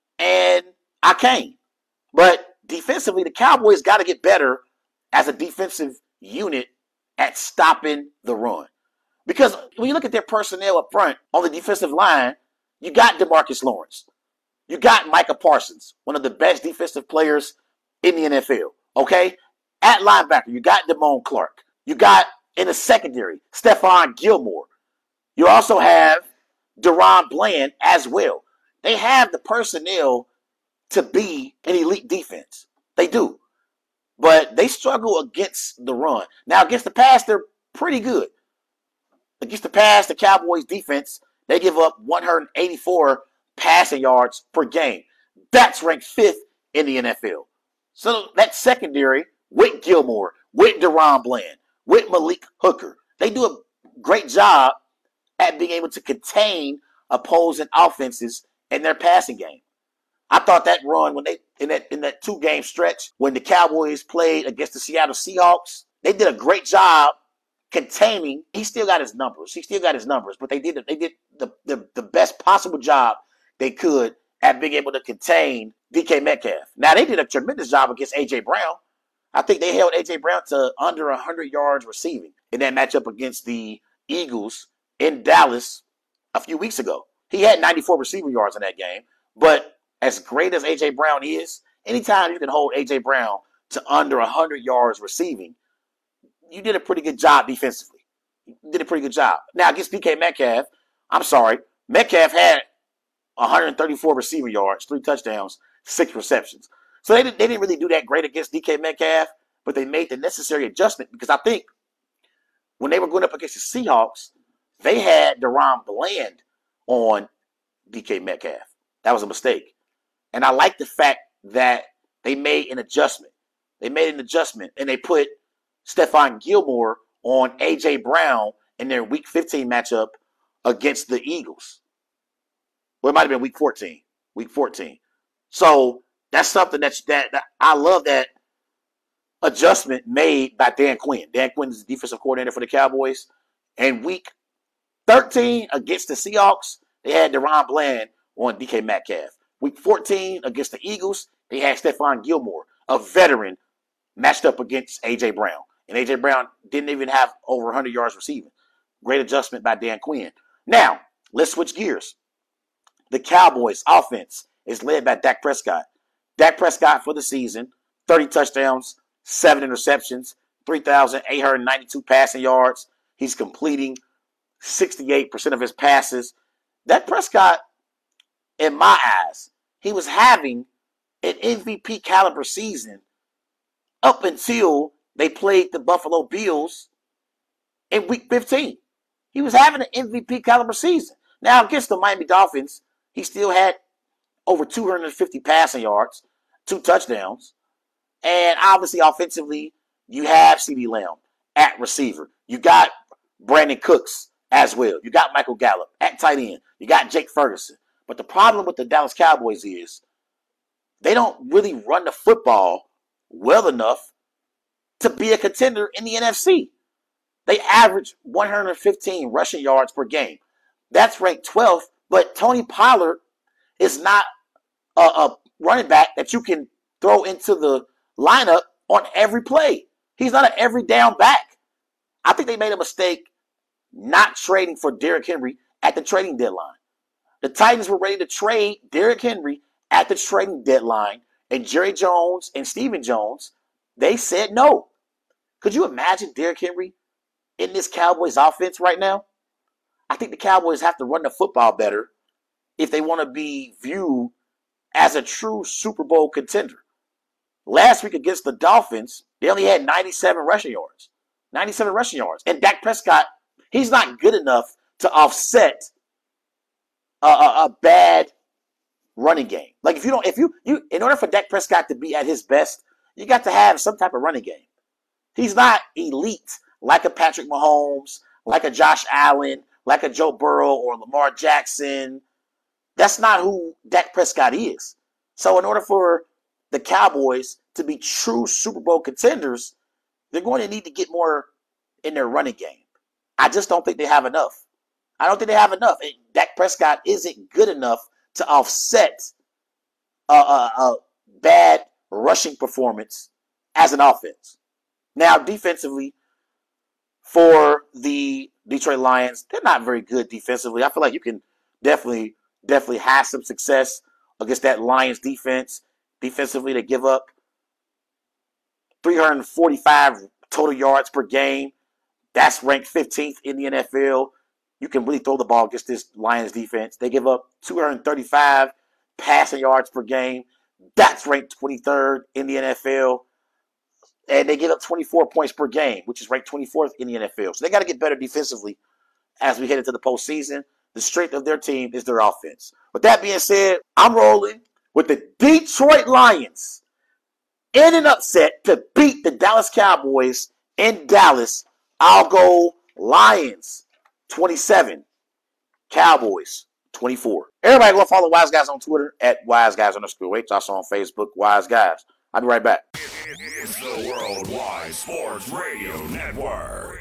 and Akane. But defensively, the Cowboys got to get better as a defensive unit at stopping the run. Because when you look at their personnel up front on the defensive line, you got DeMarcus Lawrence. You got Micah Parsons, one of the best defensive players in the N F L. Okay? At linebacker, you got Damone Clark. You got, in the secondary, Stephon Gilmore. You also have DaRon Bland as well. They have the personnel to be an elite defense. They do. But they struggle against the run. Now, against the pass, they're pretty good. Against the pass, the Cowboys defense, they give up one hundred eighty-four passing yards per game. That's ranked fifth in the N F L. So that secondary, with Gilmore, with DaRon Bland, with Malik Hooker, they do a great job at being able to contain opposing offenses in their passing game. I thought that run when they in that in that two game stretch when the Cowboys played against the Seattle Seahawks, they did a great job containing. He still got his numbers. He still got his numbers, but they did they did the, the, the best possible job they could at being able to contain D K Metcalf. Now they did a tremendous job against A J Brown. I think they held A J Brown to under one hundred yards receiving in that matchup against the Eagles in Dallas a few weeks ago. He had ninety-four receiving yards in that game, but as great as A J Brown is, anytime you can hold A J Brown to under one hundred yards receiving, you did a pretty good job defensively. You did a pretty good job. Now, against D K Metcalf, I'm sorry, Metcalf had one hundred thirty-four receiving yards, three touchdowns, six receptions. So they, did, they didn't really do that great against D K Metcalf, but they made the necessary adjustment because I think when they were going up against the Seahawks, they had DaRon Bland on D K Metcalf. That was a mistake. And I like the fact that they made an adjustment. They made an adjustment, and they put Stephon Gilmore on A J Brown in their Week fifteen matchup against the Eagles. Well, it might have been Week fourteen. Week fourteen. So that's something that, that, that I love that adjustment made by Dan Quinn. Dan Quinn is the defensive coordinator for the Cowboys. And Week thirteen against the Seahawks, they had DaRon Bland on D K Metcalf. Week fourteen against the Eagles, they had Stephon Gilmore, a veteran, matched up against A J Brown. And A J Brown didn't even have over one hundred yards receiving. Great adjustment by Dan Quinn. Now, let's switch gears. The Cowboys offense is led by Dak Prescott. Dak Prescott for the season, thirty touchdowns, seven interceptions, three thousand eight hundred ninety-two passing yards. He's completing sixty-eight percent of his passes. Dak Prescott, in my eyes, he was having an M V P caliber season up until they played the Buffalo Bills in Week fifteen. He was having an M V P caliber season. Now, against the Miami Dolphins, he still had over two hundred fifty passing yards, two touchdowns. And obviously, offensively, you have CeeDee Lamb at receiver. You got Brandon Cooks as well. You got Michael Gallup at tight end. You got Jake Ferguson. But the problem with the Dallas Cowboys is they don't really run the football well enough to be a contender in the N F C. They average one hundred fifteen rushing yards per game. That's ranked twelfth, but Tony Pollard is not a, a running back that you can throw into the lineup on every play. He's not an every down back. I think they made a mistake not trading for Derrick Henry at the trading deadline. The Titans were ready to trade Derrick Henry at the trading deadline, and Jerry Jones and Stephen Jones, they said no. Could you imagine Derrick Henry in this Cowboys offense right now? I think the Cowboys have to run the football better if they want to be viewed as a true Super Bowl contender. Last week against the Dolphins, they only had ninety-seven rushing yards. ninety-seven rushing yards. And Dak Prescott, he's not good enough to offset a, a, a bad running game. Like if you don't, if you, you, in order for Dak Prescott to be at his best, you got to have some type of running game. He's not elite like a Patrick Mahomes, like a Josh Allen, like a Joe Burrow or Lamar Jackson. That's not who Dak Prescott is. So in order for the Cowboys to be true Super Bowl contenders, they're going to need to get more in their running game. I just don't think they have enough. I don't think they have enough. And Dak Prescott isn't good enough to offset a, a, a bad rushing performance as an offense. Now, defensively, for the Detroit Lions, they're not very good defensively. I feel like you can definitely, definitely have some success against that Lions defense. Defensively, they give up three hundred forty-five total yards per game. That's ranked fifteenth in the N F L. You can really throw the ball against this Lions defense. They give up two hundred thirty-five passing yards per game. That's ranked twenty-third in the N F L. And they give up twenty-four points per game, which is ranked twenty-fourth in the N F L. So they got to get better defensively as we head into the postseason. The strength of their team is their offense. With that being said, I'm rolling with the Detroit Lions in an upset to beat the Dallas Cowboys in Dallas. I'll go Lions twenty-seven, Cowboys twenty-four. Everybody go follow Wise Guys on Twitter at Wise Guys underscore H. Also on Facebook, Wise Guys. I'll be right back. It's the Worldwide Sports Radio Network.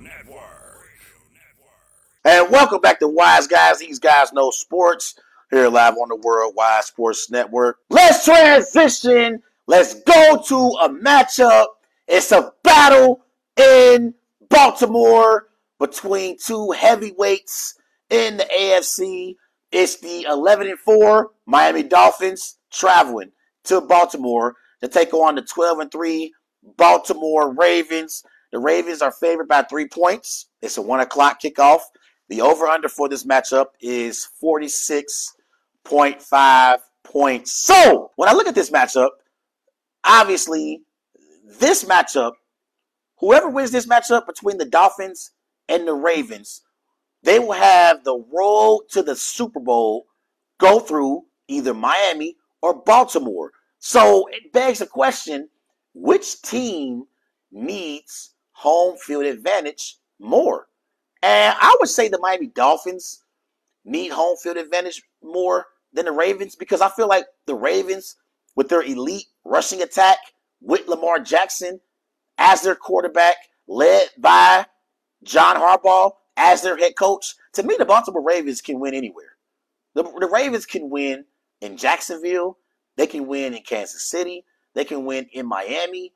And welcome back to Wise Guys. These guys know sports. Here live on the Worldwide Sports Network. Let's transition. Let's go to a matchup. It's a battle in Baltimore between two heavyweights in the A F C. It's the eleven and four Miami Dolphins traveling to Baltimore to take on the twelve and three Baltimore Ravens. The Ravens are favored by three points. It's a one o'clock kickoff. The over-under for this matchup is forty-six point five points. So, when I look at this matchup, obviously, this matchup, whoever wins this matchup between the Dolphins and the Ravens, they will have the road to the Super Bowl go through either Miami or Baltimore. So, it begs the question, which team needs home field advantage more? And I would say the Miami Dolphins need home field advantage more than the Ravens because I feel like the Ravens, with their elite rushing attack, with Lamar Jackson as their quarterback, led by John Harbaugh as their head coach, to me, the Baltimore Ravens can win anywhere. The, the Ravens can win in Jacksonville. They can win in Kansas City. They can win in Miami.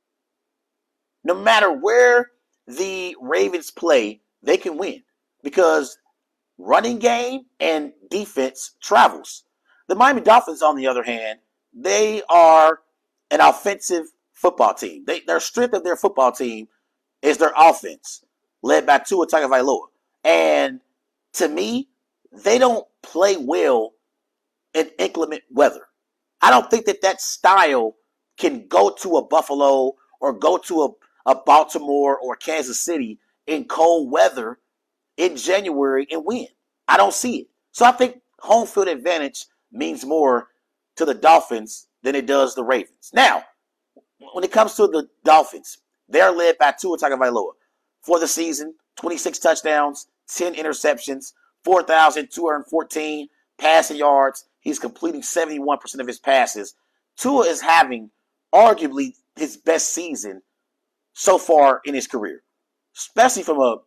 No matter where the Ravens play, they can win because running game and defense travels. The Miami Dolphins, on the other hand, they are an offensive football team. They, their strength of their football team is their offense, led by Tua Tagovailoa. And to me, they don't play well in inclement weather. I don't think that that style can go to a Buffalo or go to a, a Baltimore or Kansas City in cold weather in January and win. I don't see it. So I think home field advantage means more to the Dolphins than it does the Ravens. Now, when it comes to the Dolphins, they're led by Tua Tagovailoa. For the season, twenty-six touchdowns, ten interceptions, four thousand two hundred fourteen passing yards. He's completing seventy-one percent of his passes. Tua is having arguably his best season so far in his career, especially from a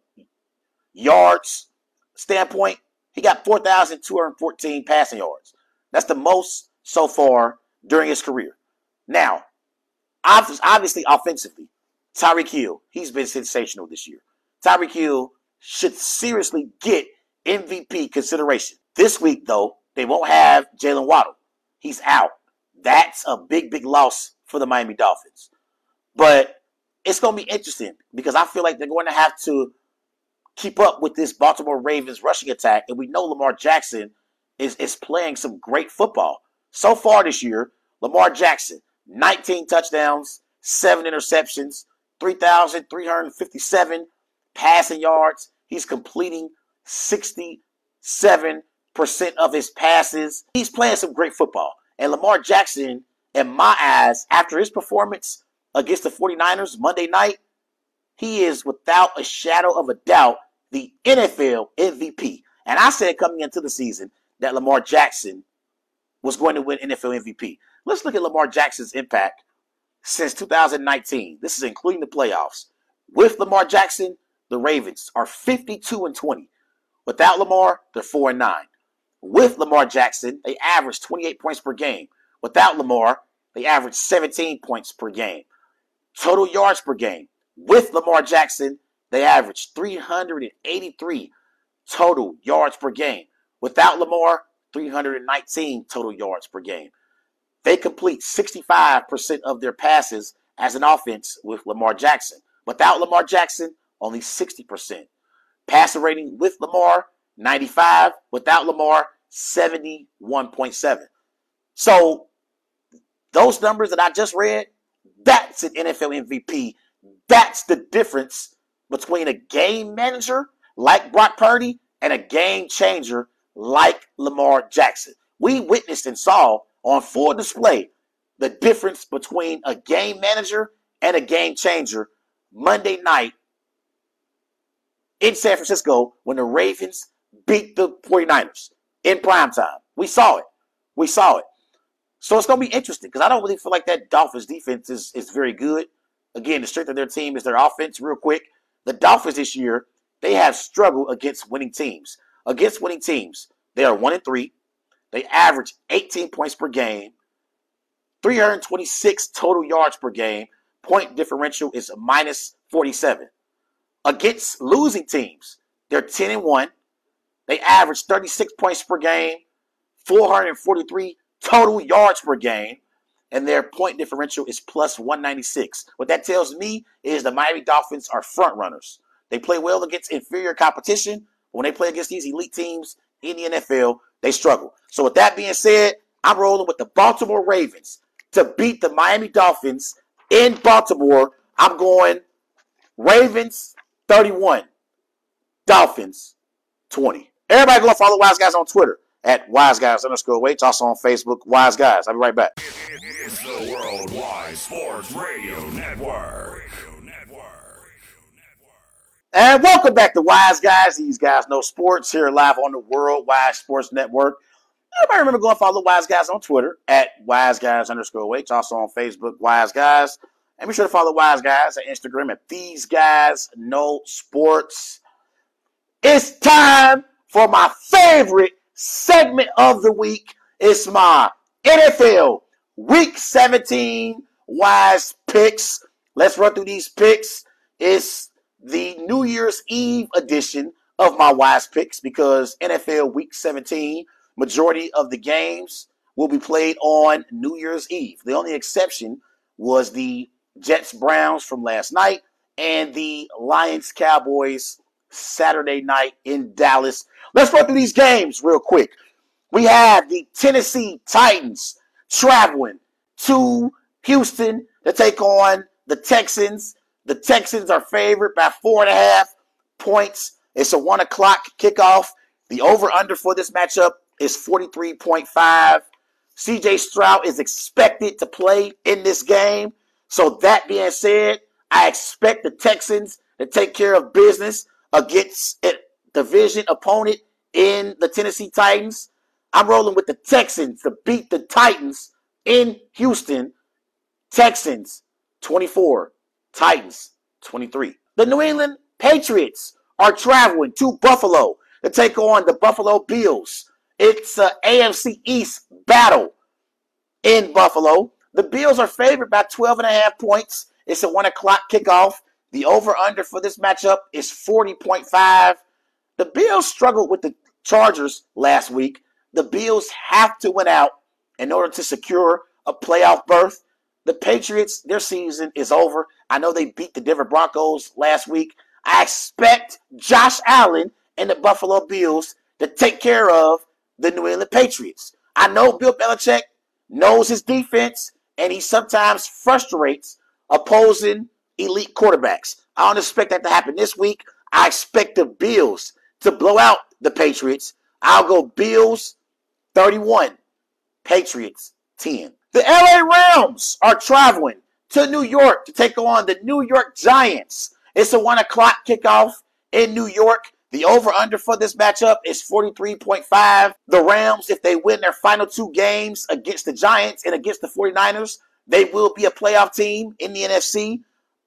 yards standpoint. He got four thousand two hundred fourteen passing yards. That's the most so far during his career. Now, obviously offensively, Tyreek Hill, he's been sensational this year. Tyreek Hill should seriously get M V P consideration. This week, though, they won't have Jalen Waddle. He's out. That's a big, big loss for the Miami Dolphins. But it's going to be interesting because I feel like they're going to have to keep up with this Baltimore Ravens rushing attack. And we know Lamar Jackson is, is playing some great football. So far this year, Lamar Jackson, nineteen touchdowns, seven interceptions, three thousand three hundred fifty-seven passing yards. He's completing sixty-seven percent of his passes. He's playing some great football. And Lamar Jackson, in my eyes, after his performance against the 49ers Monday night, he is without a shadow of a doubt the N F L M V P. And I said coming into the season that Lamar Jackson was going to win N F L M V P. Let's look at Lamar Jackson's impact since two thousand nineteen. This is including the playoffs. With Lamar Jackson, the Ravens are fifty-two and twenty. Without Lamar, they're four and nine. With Lamar Jackson, they average twenty-eight points per game. Without Lamar, they average seventeen points per game. Total yards per game. With Lamar Jackson, they average three hundred eighty-three total yards per game. Without Lamar, three hundred nineteen total yards per game. They complete sixty-five percent of their passes as an offense with Lamar Jackson. Without Lamar Jackson, only sixty percent. Passer rating with Lamar, ninety-five. Without Lamar, seventy-one point seven. So those numbers that I just read, that's an N F L M V P. That's the difference between a game manager like Brock Purdy and a game changer like Lamar Jackson. We witnessed and saw on full display the difference between a game manager and a game changer Monday night in San Francisco when the Ravens beat the 49ers in primetime. We saw it. We saw it. So it's going to be interesting because I don't really feel like that Dolphins defense is, is very good. Again, the strength of their team is their offense. Real quick, the Dolphins this year, they have struggled against winning teams. Against winning teams, they are one and three. They average eighteen points per game, three hundred twenty-six total yards per game. Point differential is minus forty-seven. Against losing teams, they're ten and one. They average thirty-six points per game, four hundred forty-three total yards per game, and their point differential is plus one ninety-six. What that tells me is the Miami Dolphins are front runners. They play well against inferior competition. But when they play against these elite teams in the N F L, they struggle. So with that being said, I'm rolling with the Baltimore Ravens to beat the Miami Dolphins in Baltimore. I'm going Ravens thirty-one, Dolphins twenty. Everybody go follow Wise Guys on Twitter at Wise Guys underscore H. Also on Facebook, Wise Guys. I'll be right back. It's the Worldwide Sports Radio Network. And welcome back to Wise Guys. These guys know sports here live on the Worldwide Sports Network. Everybody remember going follow Wise Guys on Twitter at Wise Guys underscore H. Also on Facebook, Wise Guys. And be sure to follow Wise Guys on Instagram at These Guys Know Sports. It's time for my favorite segment of the week. It's my N F L Week seventeen Wise Picks. Let's run through these picks. It's the New Year's Eve edition of my Wise Picks because N F L Week seventeen, majority of the games will be played on New Year's Eve. The only exception was the Jets-Browns from last night and the Lions-Cowboys Saturday night in Dallas. Let's run through these games real quick. We have the Tennessee Titans traveling to Houston to take on the Texans. The Texans are favored by four and a half points. It's a one o'clock kickoff. The over-under for this matchup is forty-three point five. C J Stroud is expected to play in this game. So that being said, I expect the Texans to take care of business against a division opponent in the Tennessee Titans. I'm rolling with the Texans to beat the Titans in Houston. Texans twenty-four, Titans twenty-three. The New England Patriots are traveling to Buffalo to take on the Buffalo Bills. It's an A F C East battle in Buffalo. The Bills are favored by twelve and a half points. It's a one o'clock kickoff. The over-under for this matchup is forty point five. The Bills struggled with the Chargers last week. The Bills have to win out in order to secure a playoff berth. The Patriots, their season is over. I know they beat the Denver Broncos last week. I expect Josh Allen and the Buffalo Bills to take care of the New England Patriots. I know Bill Belichick knows his defense, and he sometimes frustrates opposing elite quarterbacks. I don't expect that to happen this week. I expect the Bills to blow out the Patriots. I'll go Bills thirty-one, Patriots ten. The L A Rams are traveling to New York to take on the New York Giants. It's a one o'clock kickoff in New York. The over-under for this matchup is forty-three point five. The Rams, if they win their final two games against the Giants and against the 49ers, they will be a playoff team in the N F C.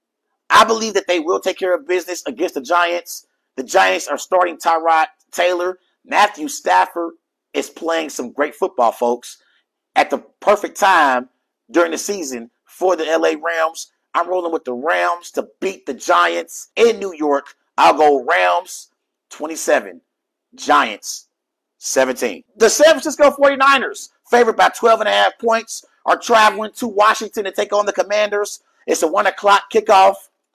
I believe that they will take care of business against the Giants. The Giants are starting Tyrod Taylor. Matthew Stafford is playing some great football, folks, at the perfect time during the season for the L A Rams. I'm rolling with the Rams to beat the Giants in New York. I'll go Rams twenty-seven, Giants seventeen. The San Francisco 49ers, favored by twelve and a half points, are traveling to Washington to take on the Commanders. It's a one o'clock kickoff.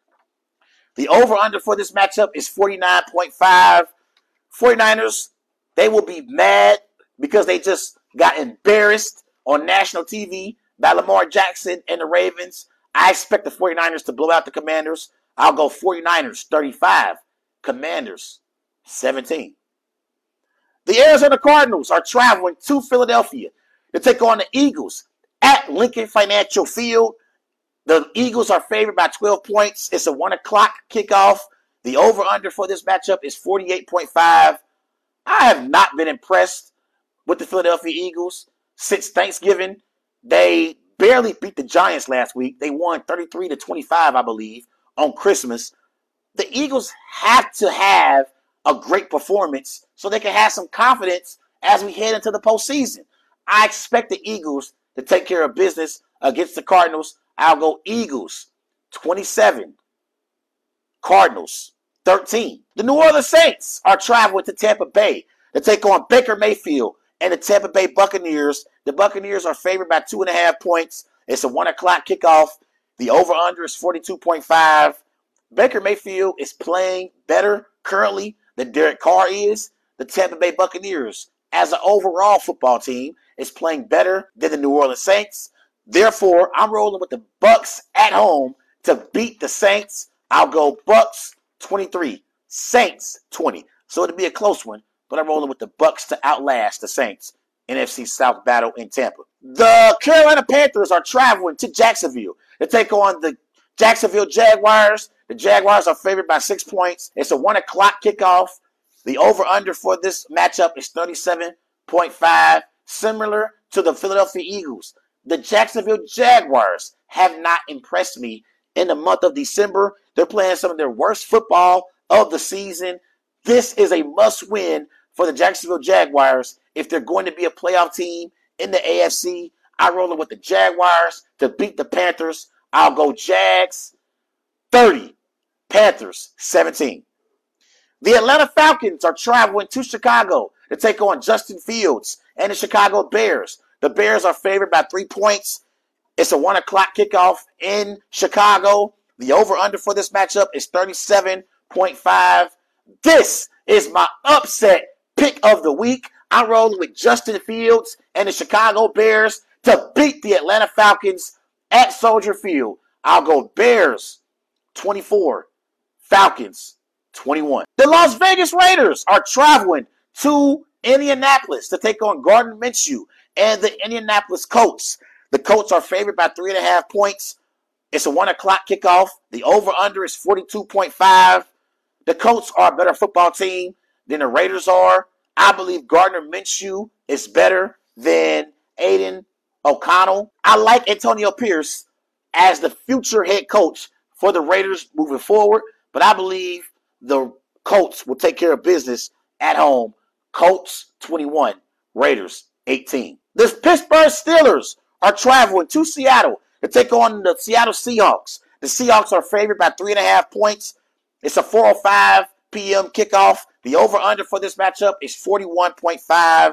The over-under for this matchup is forty-nine point five. 49ers, they will be mad because they just got embarrassed on national T V by Lamar Jackson and the Ravens. I expect the 49ers to blow out the Commanders. I'll go 49ers thirty-five, Commanders seventeen. The Arizona Cardinals are traveling to Philadelphia to take on the Eagles at Lincoln Financial Field. The Eagles are favored by twelve points. It's a one o'clock kickoff. The over-under for this matchup is forty-eight point five. I have not been impressed with the Philadelphia Eagles since Thanksgiving. They barely beat the Giants last week. They won thirty-three to twenty-five, I believe, on Christmas. The Eagles have to have a great performance so they can have some confidence as we head into the postseason. I expect the Eagles to take care of business against the Cardinals. I'll go Eagles twenty-seven, Cardinals thirteen. The New Orleans Saints are traveling to Tampa Bay to take on Baker Mayfield and the Tampa Bay Buccaneers. The Buccaneers are favored by two and a half points. It's a one o'clock kickoff. The over-under is forty-two point five. Baker Mayfield is playing better currently than Derek Carr is. The Tampa Bay Buccaneers, as an overall football team, is playing better than the New Orleans Saints. Therefore, I'm rolling with the Bucs at home to beat the Saints. I'll go Bucs twenty-three, Saints twenty. So it'll be a close one, but I'm rolling with the Bucs to outlast the Saints. N F C South battle in Tampa. The Carolina Panthers are traveling to Jacksonville to take on the Jacksonville Jaguars. The Jaguars are favored by six points. It's a one o'clock kickoff. The over-under for this matchup is thirty-seven point five, similar to the Philadelphia Eagles. The Jacksonville Jaguars have not impressed me in the month of December. They're playing some of their worst football of the season. This is a must-win for the Jacksonville Jaguars if they're going to be a playoff team in the A F C. I'm rolling with the Jaguars to beat the Panthers. I'll go Jags thirty, Panthers seventeen. The Atlanta Falcons are traveling to Chicago to take on Justin Fields and the Chicago Bears. The Bears are favored by three points. It's a one o'clock kickoff in Chicago. The over-under for this matchup is thirty-seven point five. This is my upset pick of the week. I'm rolling with Justin Fields and the Chicago Bears to beat the Atlanta Falcons at Soldier Field. I'll go Bears twenty-four, Falcons twenty-one. The Las Vegas Raiders are traveling to Indianapolis to take on Gardner Minshew and the Indianapolis Colts. The Colts are favored by three and a half points. It's a one o'clock kickoff. The over-under is forty-two point five. The Colts are a better football team than the Raiders are. I believe Gardner Minshew is better than Aiden O'Connell. I like Antonio Pierce as the future head coach for the Raiders moving forward, but I believe the Colts will take care of business at home. Colts twenty-one, Raiders eighteen. The Pittsburgh Steelers are traveling to Seattle to take on the Seattle Seahawks. The The Seahawks are favored by three and a half points. It's a four oh five p.m. kickoff. The over-under for this matchup is forty-one point five.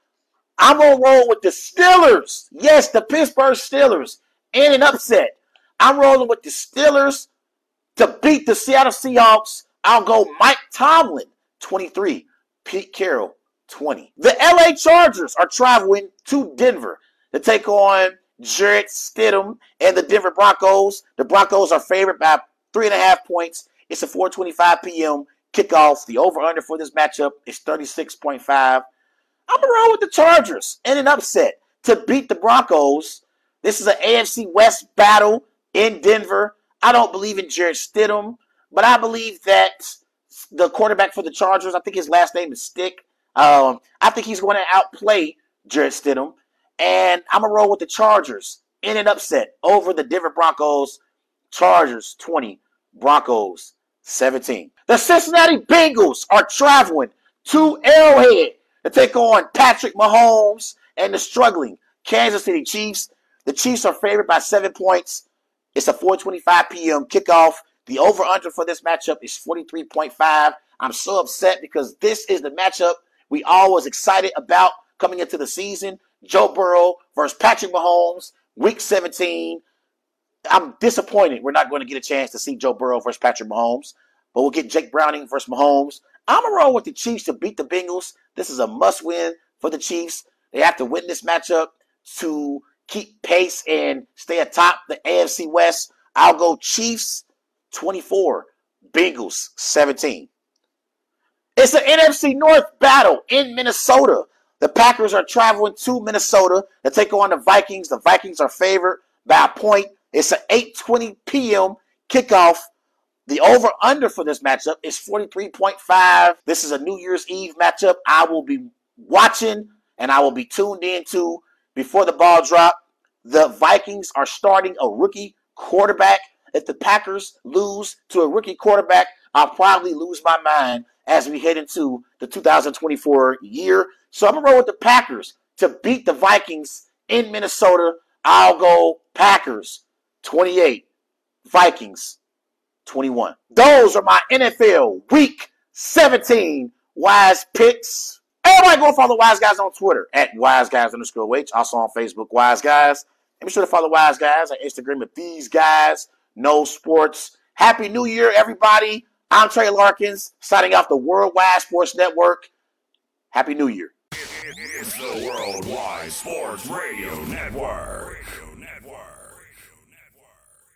I'm going to roll with the Steelers. Yes, the Pittsburgh Steelers in an upset. I'm rolling with the Steelers to beat the Seattle Seahawks. I'll go Mike Tomlin, twenty-three. Pete Carroll, twenty. The L A Chargers are traveling to Denver to take on Jarrett Stidham and the Denver Broncos. The Broncos are favored by three and a half points. It's a four twenty-five p.m. kickoff. The over-under for this matchup is thirty-six point five. I'm going to roll with the Chargers in an upset to beat the Broncos. This is an A F C West battle in Denver. I don't believe in Jarrett Stidham, but I believe that the quarterback for the Chargers, I think his last name is Stick. Um, I think he's going to outplay Jarrett Stidham. And I'm going to roll with the Chargers in an upset over the Denver Broncos. Chargers twenty, Broncos seventeen. The Cincinnati Bengals are traveling to Arrowhead to take on Patrick Mahomes and the struggling Kansas City Chiefs. The Chiefs are favored by seven points. It's a four twenty-five p.m. kickoff. The over-under for this matchup is forty-three point five. I'm so upset because this is the matchup we all was excited about coming into the season. Joe Burrow versus Patrick Mahomes, week seventeen. I'm disappointed we're not going to get a chance to see Joe Burrow versus Patrick Mahomes, but we'll get Jake Browning versus Mahomes. I'm going to roll with the Chiefs to beat the Bengals. This is a must-win for the Chiefs. They have to win this matchup to keep pace and stay atop the A F C West. I'll go Chiefs twenty-four, Bengals seventeen. It's an N F C North battle in Minnesota. The Packers are traveling to Minnesota to take on the Vikings. The Vikings are favored by a point. It's an eight twenty p.m. kickoff. The over-under for this matchup is forty-three point five. This is a New Year's Eve matchup I will be watching and I will be tuned into before the ball drop. The Vikings are starting a rookie quarterback. If the Packers lose to a rookie quarterback, I'll probably lose my mind as we head into the two thousand twenty-four year. So I'm going to roll with the Packers to beat the Vikings in Minnesota. I'll go Packers twenty-eight, Vikings twenty-one. Those are my N F L Week seventeen Wise Picks. Everybody go follow Wise Guys on Twitter at Wise Guys underscore H. Also on Facebook, Wise Guys. And be sure to follow Wise Guys on Instagram at These Guys Know Sports. Happy New Year, everybody. I'm Trey Larkins, signing off the Worldwide Sports Network. Happy New Year. It's the Worldwide Sports Radio Network.